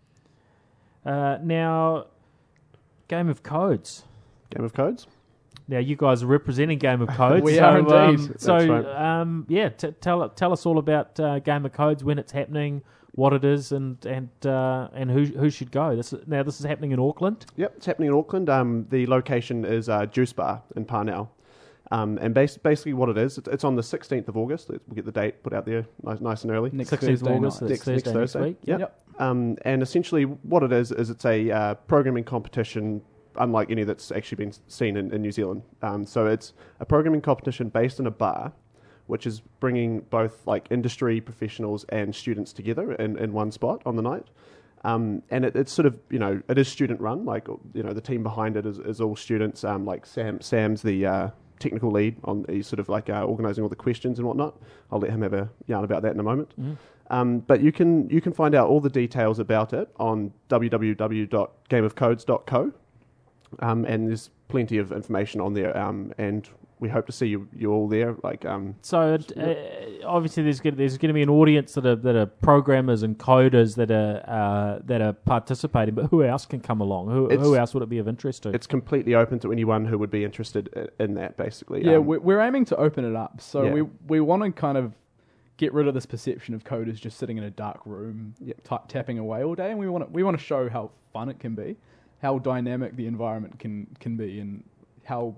Uh, now, Game of Codes. Game of Codes. Now you guys are representing Game of Codes. We so, are indeed. Um, That's so right. um, yeah, t- tell tell us all about uh, Game of Codes, when it's happening, what it is, and and uh, and who who should go. This is, now this is happening in Auckland. Yep, it's happening in Auckland. Um, the location is uh, Juice Bar in Parnell. Um, and bas- basically what it is, it's, it's on the sixteenth of August. We'll get the date put out there nice, nice and early. Next sixteenth of Thursday August. night. That's Next- Thursday next next Thursday. week. Yep. Yep. Um, and essentially what it is, is it's a uh, programming competition unlike any that's actually been seen in, in New Zealand. Um, so it's a programming competition based in a bar, which is bringing both like industry professionals and students together in, in one spot on the night. Um, and it, it's sort of, you know, it is student run. Like, you know, the team behind it is, is all students. Um, like Sam, Sam's the uh, technical lead on, he's sort of like uh, organising all the questions and whatnot. I'll let him have a yarn about that in a moment. Mm. Um, but you can you can find out all the details about it on w w w dot game of codes dot co, um, and there's plenty of information on there. Um, and we hope to see you, you all there. Like, um, So it, uh, obviously, there's going there's going to be an audience that are that are programmers and coders that are uh, that are participating. But who else can come along? Who It's- who else would it be of interest to? it's completely open to anyone who would be interested i- in that. Basically, Yeah, Um, we're, we're aiming to open it up. So Yeah. we we want to kind of get rid of this perception of coders just sitting in a dark room Yep. ta tapping away all day, and we want to we want to show how fun it can be, how dynamic the environment can can be, and how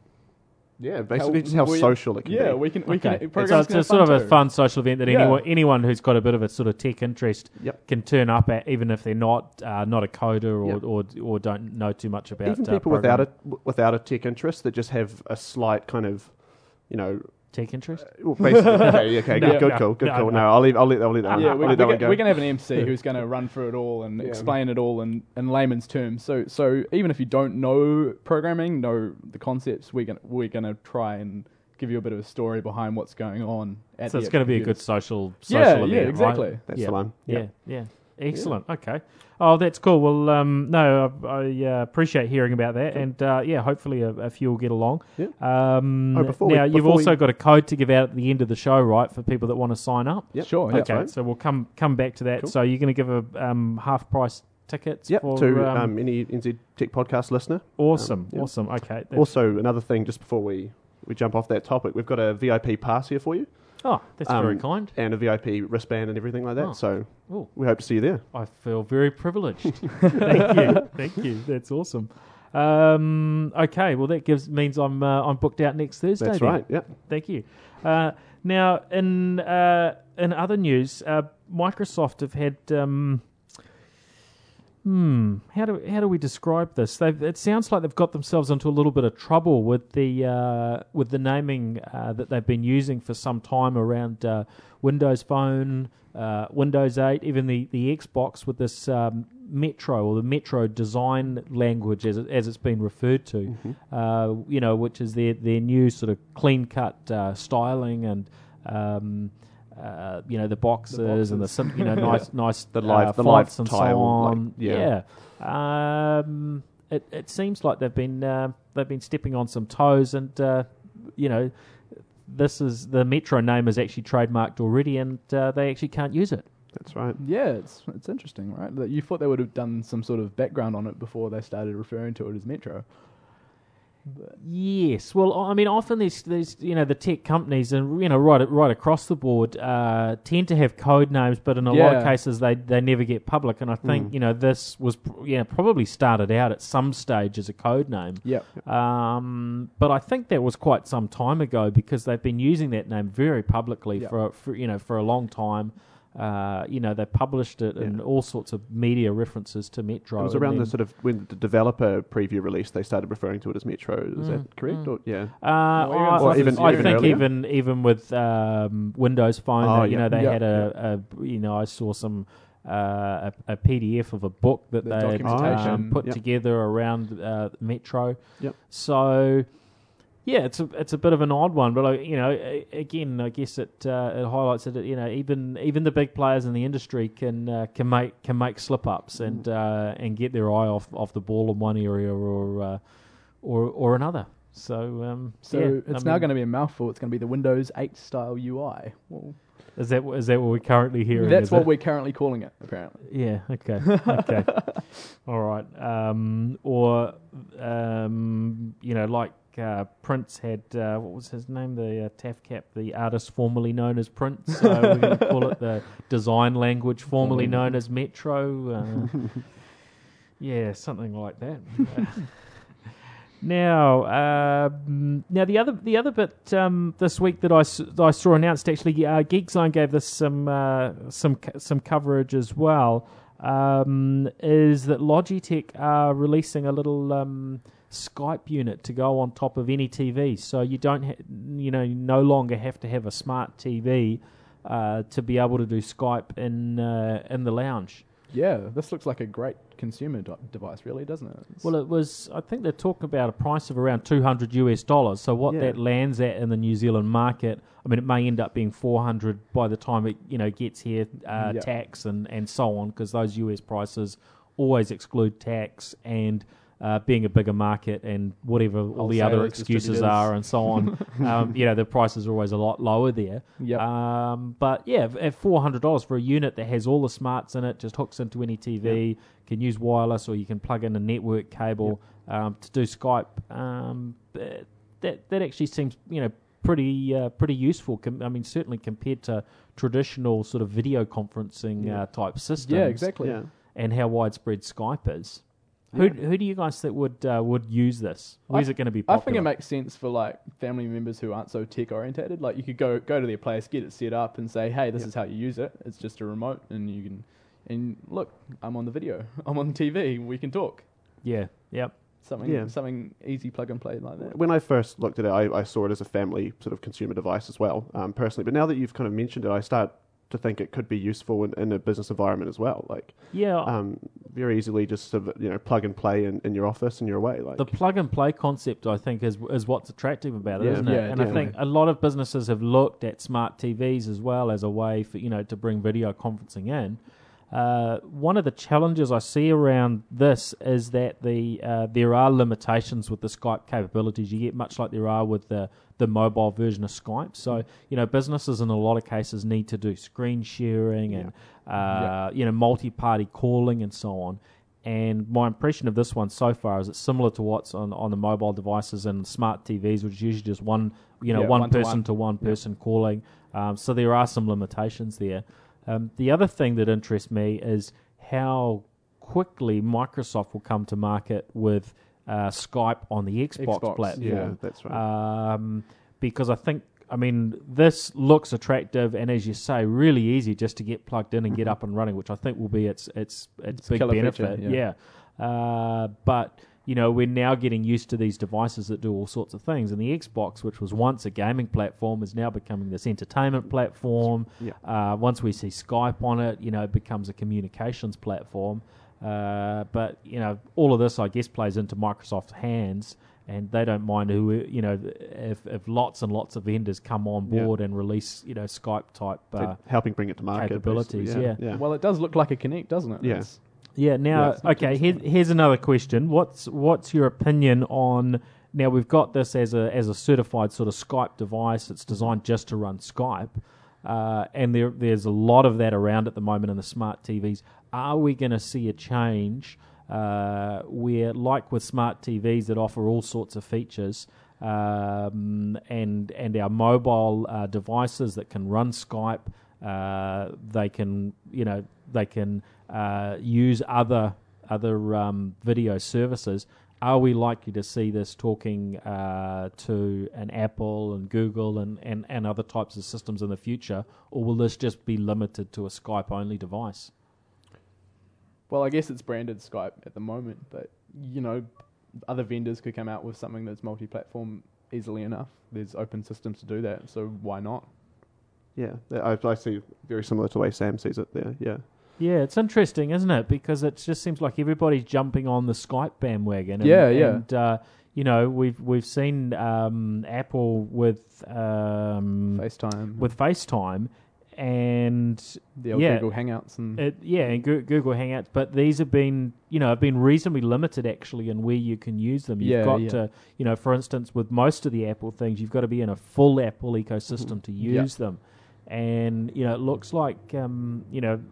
yeah, basically just how we- social it can yeah be. we can we Okay. can. So programs it's can a have sort of fun a too. fun social event that Yeah. anyone anyone who's got a bit of a sort of tech interest Yep. can turn up at, even if they're not uh, not a coder or, Yep. or or don't know too much about Even uh, people without a programming. without a tech interest that just have a slight kind of, you know, tech interest. well, basically, okay, okay, No, good, good no, call, good no, call. no. No, I'll leave, I'll let, I'll let that one, Yeah, I'll we, let we, that one can, go. we can have an M C who's going to run through it all and Yeah. explain it all in, in layman's terms. So so even if you don't know programming, know the concepts, we're gonna we're gonna try and give you a bit of a story behind what's going on. At So the it's going to be a good computers. social Yeah, social yeah, event, exactly. right? That's yeah. the one. Yeah, Yep. yeah. Excellent. Okay. Oh, that's cool. Well, um, no, I, I uh, appreciate hearing about that, and uh, yeah, hopefully a, a few will get along. Yeah. Um, Oh, before we- now, you've before also we- got a code to give out at the end of the show, right, for people that want to sign up? Yep. Sure, yeah. That's Okay, right. so we'll come come back to that. Cool. So you're going to give a um, half price tickets Yep, for to um, um, any N Z Tech podcast listener. awesome, um, yeah. awesome. Okay. that's- Also, another thing, just before we, we jump off that topic, we've got a V I P pass here for you, oh, that's um, very kind. and a V I P wristband and everything like that. Oh. So Oh, we hope to see you there. I feel very privileged. Thank you, thank you. That's awesome. Um, okay, well that gives means I'm uh, I'm booked out next Thursday. That's then. right. Yeah. Thank you. Uh, now, in uh, in other news, uh, Microsoft have had. Um, hmm. How do how do we describe this? They've, it sounds like they've got themselves into a little bit of trouble with the uh, with the naming uh, that they've been using for some time around uh, Windows Phone, uh, Windows eight, even the, the Xbox with this um, Metro or the Metro design language, as it, as it's been referred to. Mm-hmm. Uh, you know, which is their their new sort of clean cut uh, styling and um, uh, you know, the boxes, The boxes. and the sim- you know nice nice The live- uh, the live fonts and so tile, like, on. yeah. yeah. Um, it it seems like they've been uh, they've been stepping on some toes, and uh, you know, this is the Metro name is actually trademarked already, and uh, they actually can't use it. That's right. Yeah, it's it's interesting, right? That you thought they would have done some sort of background on it before they started referring to it as Metro. But Yes, well, I mean, often these, these, you know, the tech companies and you know, right, right across the board, uh, tend to have code names, but in a lot of Yeah. cases, they, they never get public. And I think Mm. you know, this was, you know, probably started out at some stage as a code name. yeah, Um, but I think that was quite some time ago because they've been using that name very publicly Yeah. for, for you know for a long time. Uh, you know, they published it in Yeah. all sorts of media references to Metro. It was and around the then- sort of when the developer preview released, they started referring to it as Metro. Is Mm, that correct? mm. Or yeah, Uh, Or even I, Or even- I even think earlier? even even with um, Windows Phone, Oh, they, you yeah. know, they Yeah. had a, a you know I saw some uh, a, a P D F of a book that The they had documentation. um, put Yep. together around uh, Metro. Yep. So. Yeah, it's a it's a bit of an odd one, but I, you know, a- again, I guess it uh, it highlights that you know even even the big players in the industry can uh, can make can make slip ups and uh, and get their eye off, off the ball in one area or uh, or or another. So um, so yeah, it's I now mean, going to be a mouthful. It's going to be the Windows eight style U I. Well, is that is that what we're currently hearing? that's is what it? we're currently calling it, apparently. Yeah. Okay. Okay. All right. Um, or um, you know, like uh, Prince had uh, what was his name? The uh, TAFCAP, the artist formerly known as Prince. So we're going to call it the design language formerly known as Metro. Uh, yeah, something like that. Now, um, now the other the other bit um, this week that I, s- that I saw announced actually, uh, Geekzone gave this some uh, some co- some coverage as well. Um, is that Logitech are releasing a little um, Skype unit to go on top of any T V, so you don't ha- you know no longer have to have a smart T V uh, to be able to do Skype in uh, in the lounge. Yeah, this looks like a great consumer de- device, really, doesn't it? It's- Well, it was. I think they're talking about a price of around two hundred US dollars. So what Yeah. that lands at in the New Zealand market, I mean, it may end up being four hundred by the time it you know gets here, uh, Yeah. tax and and so on, because those U S prices always exclude tax and. Uh, being a bigger market and whatever all the other Wholesalers, excuses distributors. are and so on, um, you know, the prices are always a lot lower there. Yep. Um, but yeah, f- at four hundred dollars for a unit that has all the smarts in it, just hooks into any T V, can use wireless, or you can plug in a network cable um, to do Skype. Um, th- that that actually seems you know pretty uh, pretty useful. Com- I mean, certainly compared to traditional sort of video conferencing Yeah. uh, type systems. yeah, exactly. yeah. And how widespread Skype is. Who Yeah. who do you guys think would uh, would use this? Where's it going to be I popular? think it makes sense for like family members who aren't so tech orientated. Like you could go go to their place, get it set up, and say, "Hey, this Yep. is how you use it. It's just a remote, and you can." And look, I'm on the video. I'm on the T V. We can talk. Yeah. Yep. Something Yeah. something easy plug and play like that. When I first looked at it, I, I saw it as a family sort of consumer device as well, um, personally. But now that you've kind of mentioned it, I start to think it could be useful in, in a business environment as well. Like, Yeah. um, very easily just sort of, you know, plug and play in, in your office and you're away. Like, The plug and play concept, I think, is is what's attractive about it, Yeah. isn't it? Yeah, and I think definitely. a lot of businesses have looked at smart T Vs as well as a way for you know to bring video conferencing in. Uh, one of the challenges I see around this is that the uh, there are limitations with the Skype capabilities. You get much like there are with the the mobile version of Skype. So you know businesses in a lot of cases need to do screen sharing and uh, you know multi-party calling and so on. And my impression of this one so far is it's similar to what's on, on the mobile devices and smart T Vs, which is usually just one you know Yeah, one, one to person one. to one person calling. Um, so there are some limitations there. Um, the other thing that interests me is how quickly Microsoft will come to market with uh, Skype on the Xbox, Xbox, platform. yeah, that's right. Um, because I think, I mean, this looks attractive and, as you say, really easy just to get plugged in and get up and running, which I think will be its its its It's a big killer benefit. feature, yeah. yeah. Uh, but you know, we're now getting used to these devices that do all sorts of things, and the Xbox, which was once a gaming platform, is now becoming this entertainment platform. Yeah. Uh, once we see Skype on it, you know, it becomes a communications platform. Uh, but you know, all of this, I guess, plays into Microsoft's hands, and they don't mind who you know if if lots and lots of vendors come on board Yeah. and release you know Skype type uh, helping bring it to market. capabilities. basically. Yeah. yeah. Well, it does look like a Kinect, doesn't it? Yeah. It's- Yeah. Now, Yeah. okay. Here, here's another question. What's what's your opinion on? Now we've got this as a as a certified sort of Skype device. It's designed just to run Skype, uh, and there there's a lot of that around at the moment in the smart T Vs. Are we going to see a change uh, where, like with smart T Vs that offer all sorts of features, um, and and our mobile uh, devices that can run Skype, uh, they can you know they can uh, use other other um, video services. Are we likely to see this talking uh, to an Apple and Google and, and, and other types of systems in the future, or will this just be limited to a Skype-only device? Well, I guess it's branded Skype at the moment, but, you know, other vendors could come out with something that's multi-platform easily enough. There's open systems to do that, so why not? Yeah, I, I see very similar to the way Sam sees it there. Yeah, Yeah, it's interesting, isn't it? Because it just seems like everybody's jumping on the Skype bandwagon. And, Yeah, yeah. And, uh, you know, we've we've seen um, Apple with um, FaceTime, with FaceTime, and the old yeah, Google Hangouts, and It, yeah, and Go- Google Hangouts, but these have been, you know, have been reasonably limited actually in where you can use them. You've Yeah, got yeah. to, you know, for instance, with most of the Apple things, you've got to be in a full Apple ecosystem to Yeah. use them, and you know, it looks like, um, you know,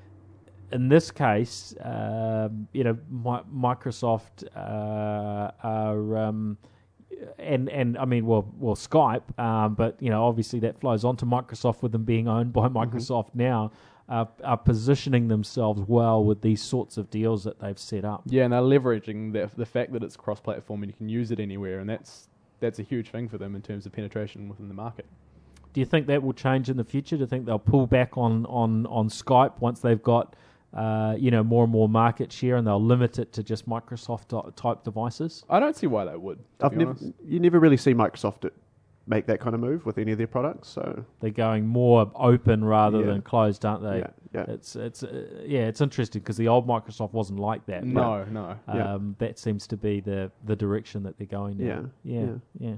in this case, um, you know, Mi- Microsoft uh, are. Um, And and I mean, well, well, Skype, um, but you know, obviously that flows onto Microsoft with them being owned by Microsoft now, uh, are positioning themselves well with these sorts of deals that they've set up. yeah, and they're leveraging the the fact that it's cross-platform and you can use it anywhere, and that's that's a huge thing for them in terms of penetration within the market. Do you think that will change in the future? Do you think they'll pull back on on on Skype once they've got uh, you know more and more market share, and they'll limit it to just Microsoft ty- type devices? I don't see why they would. To I've be never, honest. you never really see Microsoft it- make that kind of move with any of their products. So They're going more open rather Yeah. than closed, aren't they? yeah, yeah, It's it's uh, yeah, it's interesting because the old Microsoft wasn't like that. but, No, no. Yeah. Um, that seems to be the, the direction that they're going now. Yeah, Yeah. yeah. Yeah.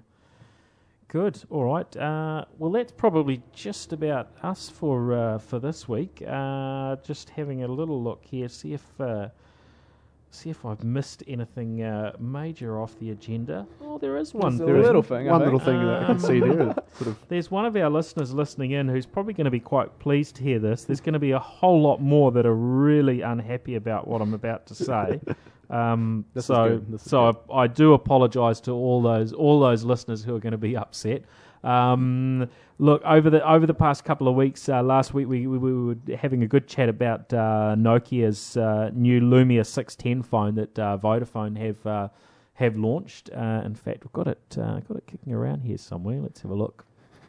Good. All right. Uh, well, that's probably just about us for uh, for this week. Uh, just having a little look here, see if uh, see if I've missed anything uh, major off the agenda. Oh, there is one. There's a There is little thing. I one think. little thing that I can see there. Um, Sort of, There's one of our listeners listening in who's probably going to be quite pleased to hear this. There's going to be a whole lot more that are really unhappy about what I'm about to say. Um, This is so, good. This is so good. I, I do apologise to all those all those listeners who are going to be upset. Um, look, over the over the past couple of weeks, uh, last week we, we, we were having a good chat about uh, Nokia's uh, new Lumia six ten phone that uh, Vodafone have uh, have launched. Uh, in fact, we've got it uh, got it kicking around here somewhere. Let's have a look.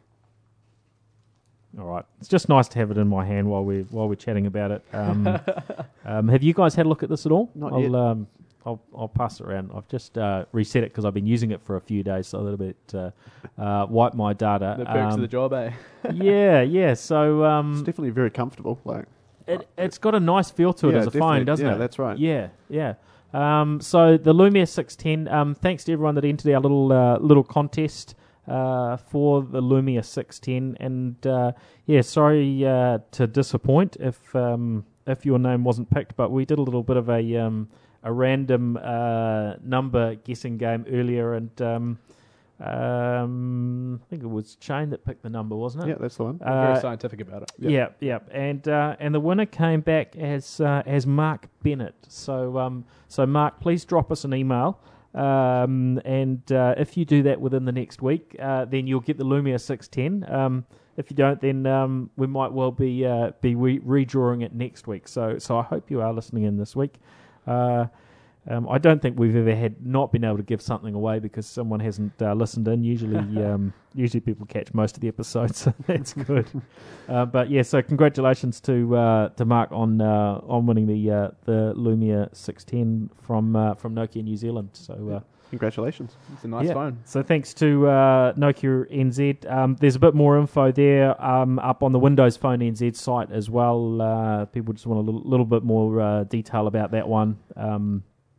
All right, it's just nice to have it in my hand while we while we're chatting about it. Um, um, have you guys had a look at this at all? Not I'll, yet. Um, I'll I'll pass it around. I've just uh, reset it because I've been using it for a few days, so a little bit uh, uh, wipe my data. The perks Um, of the job, eh? yeah, yeah. So it's um, definitely very comfortable. Like it, it's got a nice feel to it Yeah, as a definitely. phone, doesn't Yeah, it? that's right. Yeah, yeah. Um, so the Lumia six ten. Um, thanks to everyone that entered our little uh, little contest uh, for the Lumia six ten, and uh, yeah, sorry uh, to disappoint if um, if your name wasn't picked, but we did a little bit of a um, a random uh, number guessing game earlier, and um, um, I think it was Shane that picked the number, wasn't it? yeah, that's the one. We're very Uh, scientific about it. Yeah, yeah, and uh, and the winner came back as uh, as Mark Bennett. So um, so Mark, please drop us an email, um, and uh, if you do that within the next week, uh, then you'll get the Lumia six ten. Um, if you don't, then um, we might well be uh, be re- redrawing it next week. So so I hope you are listening in this week. Uh, Um, I don't think we've ever had not been able to give something away because someone hasn't uh, listened in. Usually, um, usually people catch most of the episodes, so that's good. uh, but yeah, so congratulations to uh, to Mark on uh, on winning the uh, the Lumia six ten from uh, from Nokia New Zealand. So. Uh, Congratulations. It's a nice yeah. phone. So thanks to uh, Nokia N Z. Um, there's a bit more info there um, up on the Windows Phone N Z site as well. Uh, people just want a little, little bit more uh, detail about that one. Um,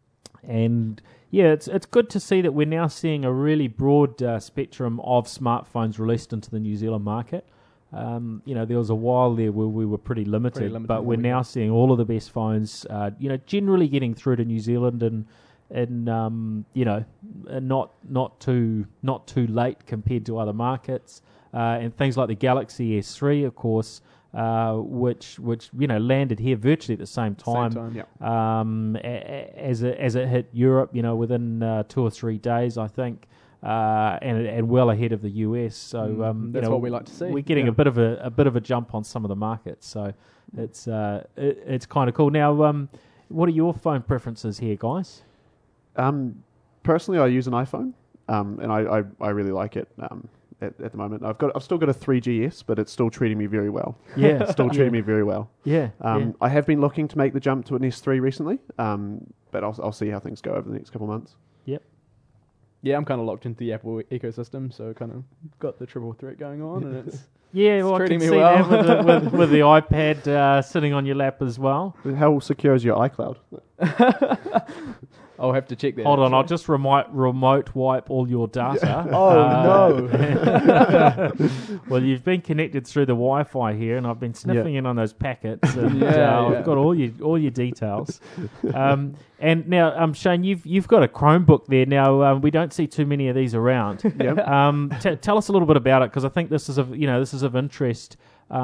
and yeah, it's it's good to see that we're now seeing a really broad uh, spectrum of smartphones released into the New Zealand market. Um, you know, there was a while there where we were pretty limited, Pretty limited but we're what we now had. seeing all of the best phones, uh, you know, generally getting through to New Zealand and, and um, you know, uh, not not too not too late compared to other markets. Uh, and things like the Galaxy S three, of course, uh, which which you know landed here virtually at the same time. Same time. Yeah. Um, a, a, as it, as it hit Europe, you know, within uh, two or three days, I think. Uh, and and well ahead of the U S, so um, Mm, you that's know, what we like to see. We're getting Yeah. a bit of a, a bit of a jump on some of the markets, so it's uh, it, it's kind of cool. Now, um, what are your phone preferences here, guys? Um, personally, I use an iPhone, um, and I, I, I really like it um, at, at the moment. I've got I've still got a three G S, but it's still treating me very well. Yeah, Still treating yeah. me very well. Yeah, Um, yeah. I have been looking to make the jump to an S three recently, um, but I'll I'll see how things go over the next couple of months. Yeah, I'm kind of locked into the Apple ecosystem, so kind of got the triple threat going on, and it's Yeah, It's well, I can treating me see well. that with the, with, with the iPad uh, sitting on your lap as well. How secure is your iCloud? I'll have to check that. Hold on, I'll actually. just remote remote wipe all your data. Oh, no! Well, you've been connected through the Wi-Fi here, and I've been sniffing in on those packets, and Yeah, uh, yeah. I've got all your all your details. Um, and now, um, Shane, you've you've got a Chromebook there. Now, um, we don't see too many of these around. Yeah. Um, t- tell us a little bit about it, because I think this is of you know this is of interest,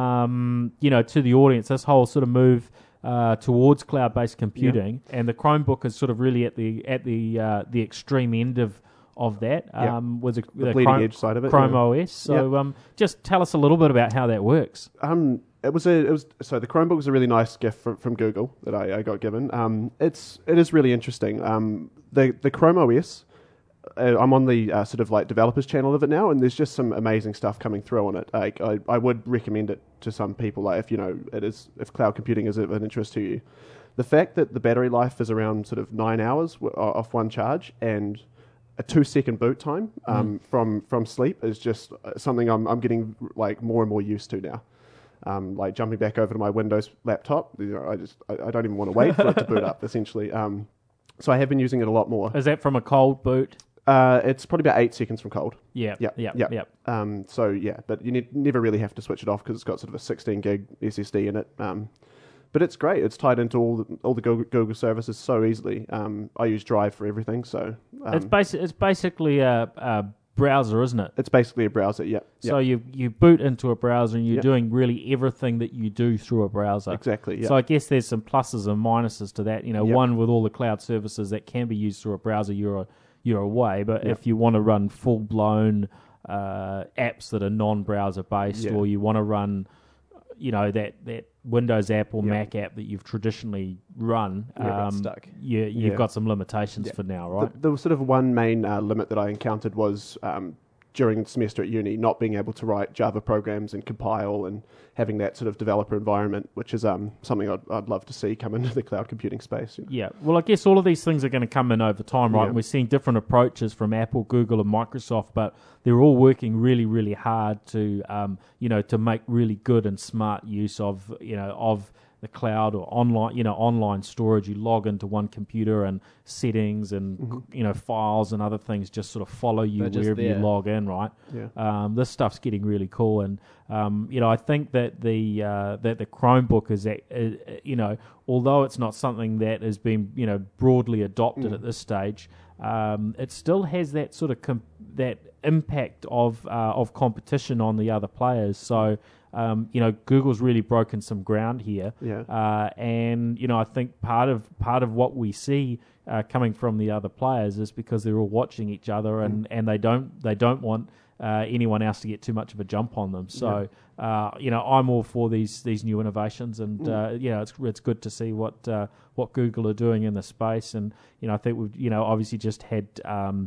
um, you know, to the audience. This whole sort of move uh, towards cloud-based computing, and the Chromebook is sort of really at the at the uh, the extreme end of of that. Yeah. Um, with a, The with a bleeding Chrome, edge side of it. Chrome yeah. O S. So, um, just tell us a little bit about how that works. Um, it was a, it was so the Chromebook was a really nice gift from, from Google that I, I got given. Um, it's it is really interesting. Um, the the Chrome O S. Uh, I'm on the uh, sort of like developers channel of it now, and there's just some amazing stuff coming through on it. Like I, I would recommend it to some people, like if you know it is if cloud computing is of an interest to you. The fact that the battery life is around sort of nine hours w- off one charge and a two second boot time um, Mm. from from sleep is just uh, something I'm I'm getting like more and more used to now. Um, like jumping back over to my Windows laptop, you know, I just I, I don't even want to wait for it to boot up. Essentially, um, so I have been using it a lot more. Is that from a cold boot? Uh, it's probably about eight seconds from cold. Yeah, Yeah, yeah, yeah. yeah. Um, so yeah, but you ne- never really have to switch it off because it's got sort of a sixteen gig S S D in it. Um, but it's great. It's tied into all the, all the Google, Google services so easily. Um, I use Drive for everything, so um, It's basi- It's basically a, a browser, isn't it? it's basically a browser. Yeah, So yeah, you you boot into a browser and you're Yep. doing really everything that you do through a browser. exactly. Yeah, So I guess there's some pluses and minuses to that. You know, Yep. one with all the cloud services that can be used through a browser, you're you're away. But Yep. if you want to run full blown uh, apps that are non-browser based, Yeah. or you want to run, you know, that, that Windows app or Yep. Mac app that you've traditionally run, You're a bit um, stuck. you, you've Yeah. got some limitations Yeah. for now, right? the, the sort of one main uh, limit that I encountered was um, during the semester at uni, not being able to write Java programs and compile and having that sort of developer environment, which is um, something I'd, I'd love to see come into the cloud computing space. Yeah, well, I guess all of these things are going to come in over time, right? Yeah. And we're seeing different approaches from Apple, Google, and Microsoft, but they're all working really, really hard to, um, you know, to make really good and smart use of, you know, of the cloud or online, you know, online storage. You log into one computer and settings and Mm-hmm. you know files and other things just sort of follow you They're just wherever you there. log in, right? Yeah. Um, this stuff's getting really cool, and um, you know I think that the uh, that the Chromebook is, a, uh, you know, although it's not something that has been you know broadly adopted Mm. at this stage, um, it still has that sort of com- that impact of uh, of competition on the other players. So um, you know Google's really broken some ground here, Yeah. uh, and you know I think part of part of what we see uh, coming from the other players is because they're all watching each other and, and they don't they don't want uh, anyone else to get too much of a jump on them. So uh, you know I'm all for these these new innovations, and uh, you know it's it's good to see what uh, what Google are doing in the space. And you know I think we've you know obviously just had um,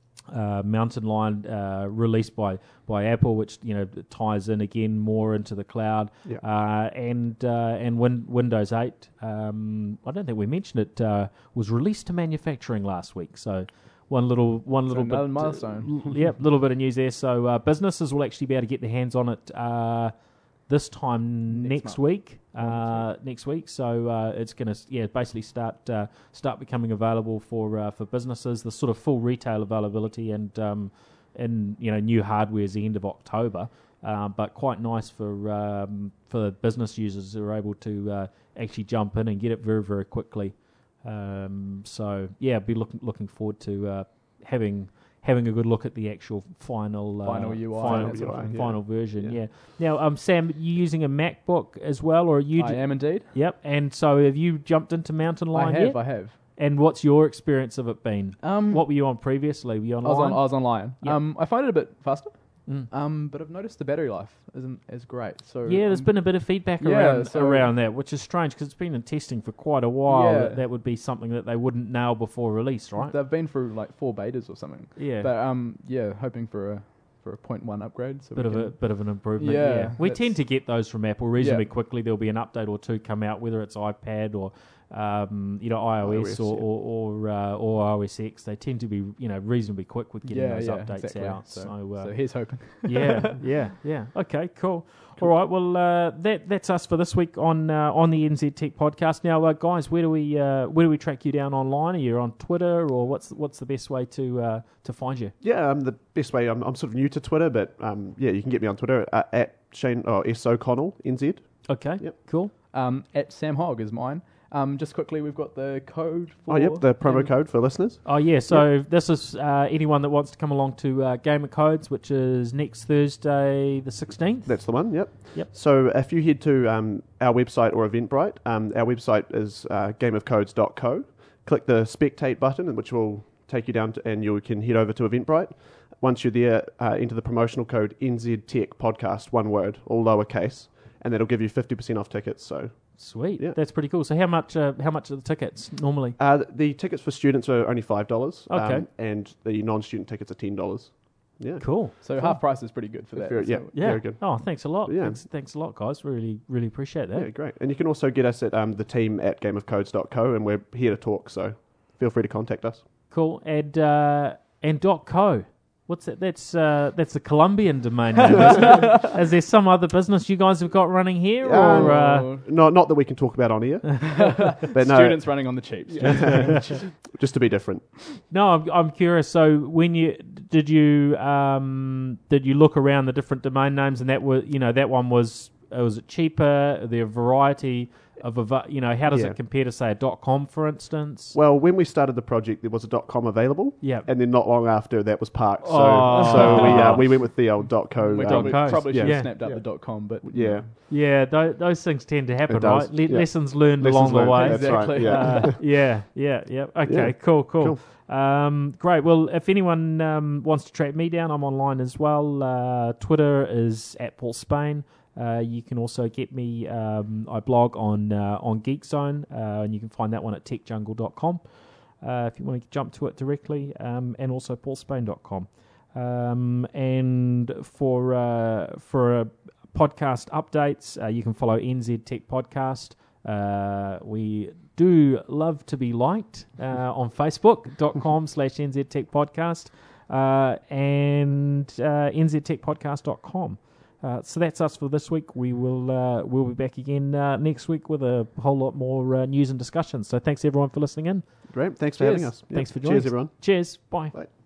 uh, Mountain Lion uh, released by, by Apple, which you know ties in again more into the cloud, Yeah. uh, and uh, and win- Windows eight. Um, I don't think we mentioned it uh, was released to manufacturing last week. So one little one So little another bit, milestone. uh, yep, little bit of news there. So uh, businesses will actually be able to get their hands on it uh, this time Next next, month. week. Uh, next week, so uh, it's going to yeah basically start uh, start becoming available for uh, for businesses. The sort of full retail availability and um, and you know new hardware is the end of October, uh, but quite nice for um, for business users who are able to uh, actually jump in and get it very very quickly. Um, so yeah, be looking looking forward to uh, having. having a good look at the actual final uh, Final U I, final, that sort of thing, yeah. final version. Yeah. Yeah. Now, um, Sam, you using a MacBook as well, or are you? I ju- am indeed. Yep. And so, have you jumped into Mountain Lion I have. yet? I have. And what's your experience of it been? Um, What were you on previously? Were you on I was on. Lion? I was on Lion. Yep. Um, I find it a bit faster. Mm. Um, but I've noticed the battery life isn't as great. So Yeah, there's um, been a bit of feedback yeah, around so- around that, which is strange because it's been in testing for quite a while. Yeah. That, that would be something that they wouldn't nail before release, right? They've been through like four betas or something. Yeah. But um, yeah, hoping for a for a point one upgrade. So Bit we of can, a bit of an improvement. Yeah, Yeah, we that's- tend to get those from Apple reasonably Yeah. quickly. There'll be an update or two come out, whether it's iPad or um, you know iOS, iOS, or yeah. or or, uh, or O S X. They tend to be you know reasonably quick with getting yeah, those yeah, updates exactly. out. So, So, uh, so here's hoping. yeah, yeah, yeah. Okay, cool. All right. Well, uh, that that's us for this week on uh, on the N Z Tech Podcast. Now, uh, guys, where do we uh, where do we track you down online? Are you on Twitter, or what's what's the best way to uh, to find you? Yeah, um, the best way, I'm, I'm sort of new to Twitter, but um, yeah, you can get me on Twitter uh, at Shane or S O'Connell N Z. Okay. Yep. Cool. Um, at Sam Hogg is mine. Um, just quickly, we've got the code for. Oh, yep, the promo Game- code for listeners. Oh yeah, so this is uh, anyone that wants to come along to uh, Game of Codes, which is next Thursday the sixteenth. That's the one, yep. Yep. So if you head to um, our website or Eventbrite, um, our website is uh, game of codes dot co. Click the spectate button, which will take you down to, and you can head over to Eventbrite. Once you're there, uh, enter the promotional code N Z Tech Podcast, one word, all lowercase, and that'll give you fifty percent off tickets. So Sweet, Yeah. that's pretty cool. So how much uh, how much are the tickets normally? uh, the tickets for students are only five dollars, Okay. um, and the non-student tickets are ten dollars. Yeah, Cool. So Cool. half price is pretty good for that. Very- yeah. So- Yeah. Very good. Oh, thanks a lot. Yeah. Thanks, thanks a lot, guys. Really, really appreciate that. yeah, great. And you can also get us at um, the team at game of codes dot co, and we're here to talk. So feel free to contact us. Cool. And uh, and dot co. What's that? That's uh, that's a Colombian domain name, isn't it? Is there some other business you guys have got running here, or uh, Oh, No, not that we can talk about on here, but no, students running on the cheap. just to be different. no? I'm I'm curious. So when you did you um did you look around the different domain names, and that was you know that one was uh, was it cheaper? Are there a variety of a va- you know how does Yeah. it compare to say a dot com for instance? Well, when we started the project, there was a .com available, Yeah. and then not long after that was parked. So, Oh. so we uh, we went with the old .co. We um, probably, Coast. probably should Yeah. have snapped up Yeah. the dot com, but yeah, Yeah, th- those things tend to happen, It does, right? Le- yeah. Lessons learned Lessons along the way. learned, that's right, Exactly. yeah. Uh, yeah, yeah, yeah. Okay, Yeah. cool, cool. Um, great. Well, if anyone um, wants to track me down, I'm online as well. Uh, Twitter is at Paul Spain. Uh, you can also get me. Um, I blog on uh, on Geek Zone, uh, and you can find that one at tech jungle dot com uh, if you want to jump to it directly, um, and also paul spain dot com. Um, and for uh, for uh, podcast updates, uh, you can follow N Z Tech Podcast. Uh, we do love to be liked uh, on facebook.com slash NZ Tech Podcast uh, and uh, N Z Tech Podcast dot com. Uh, so that's us for this week. We will uh, we'll be back again uh, next week with a whole lot more uh, news and discussion. So thanks everyone for listening in. great. Thanks for Cheers. having us. Yeah. Thanks for joining Cheers, us. everyone. Cheers. Bye. Bye.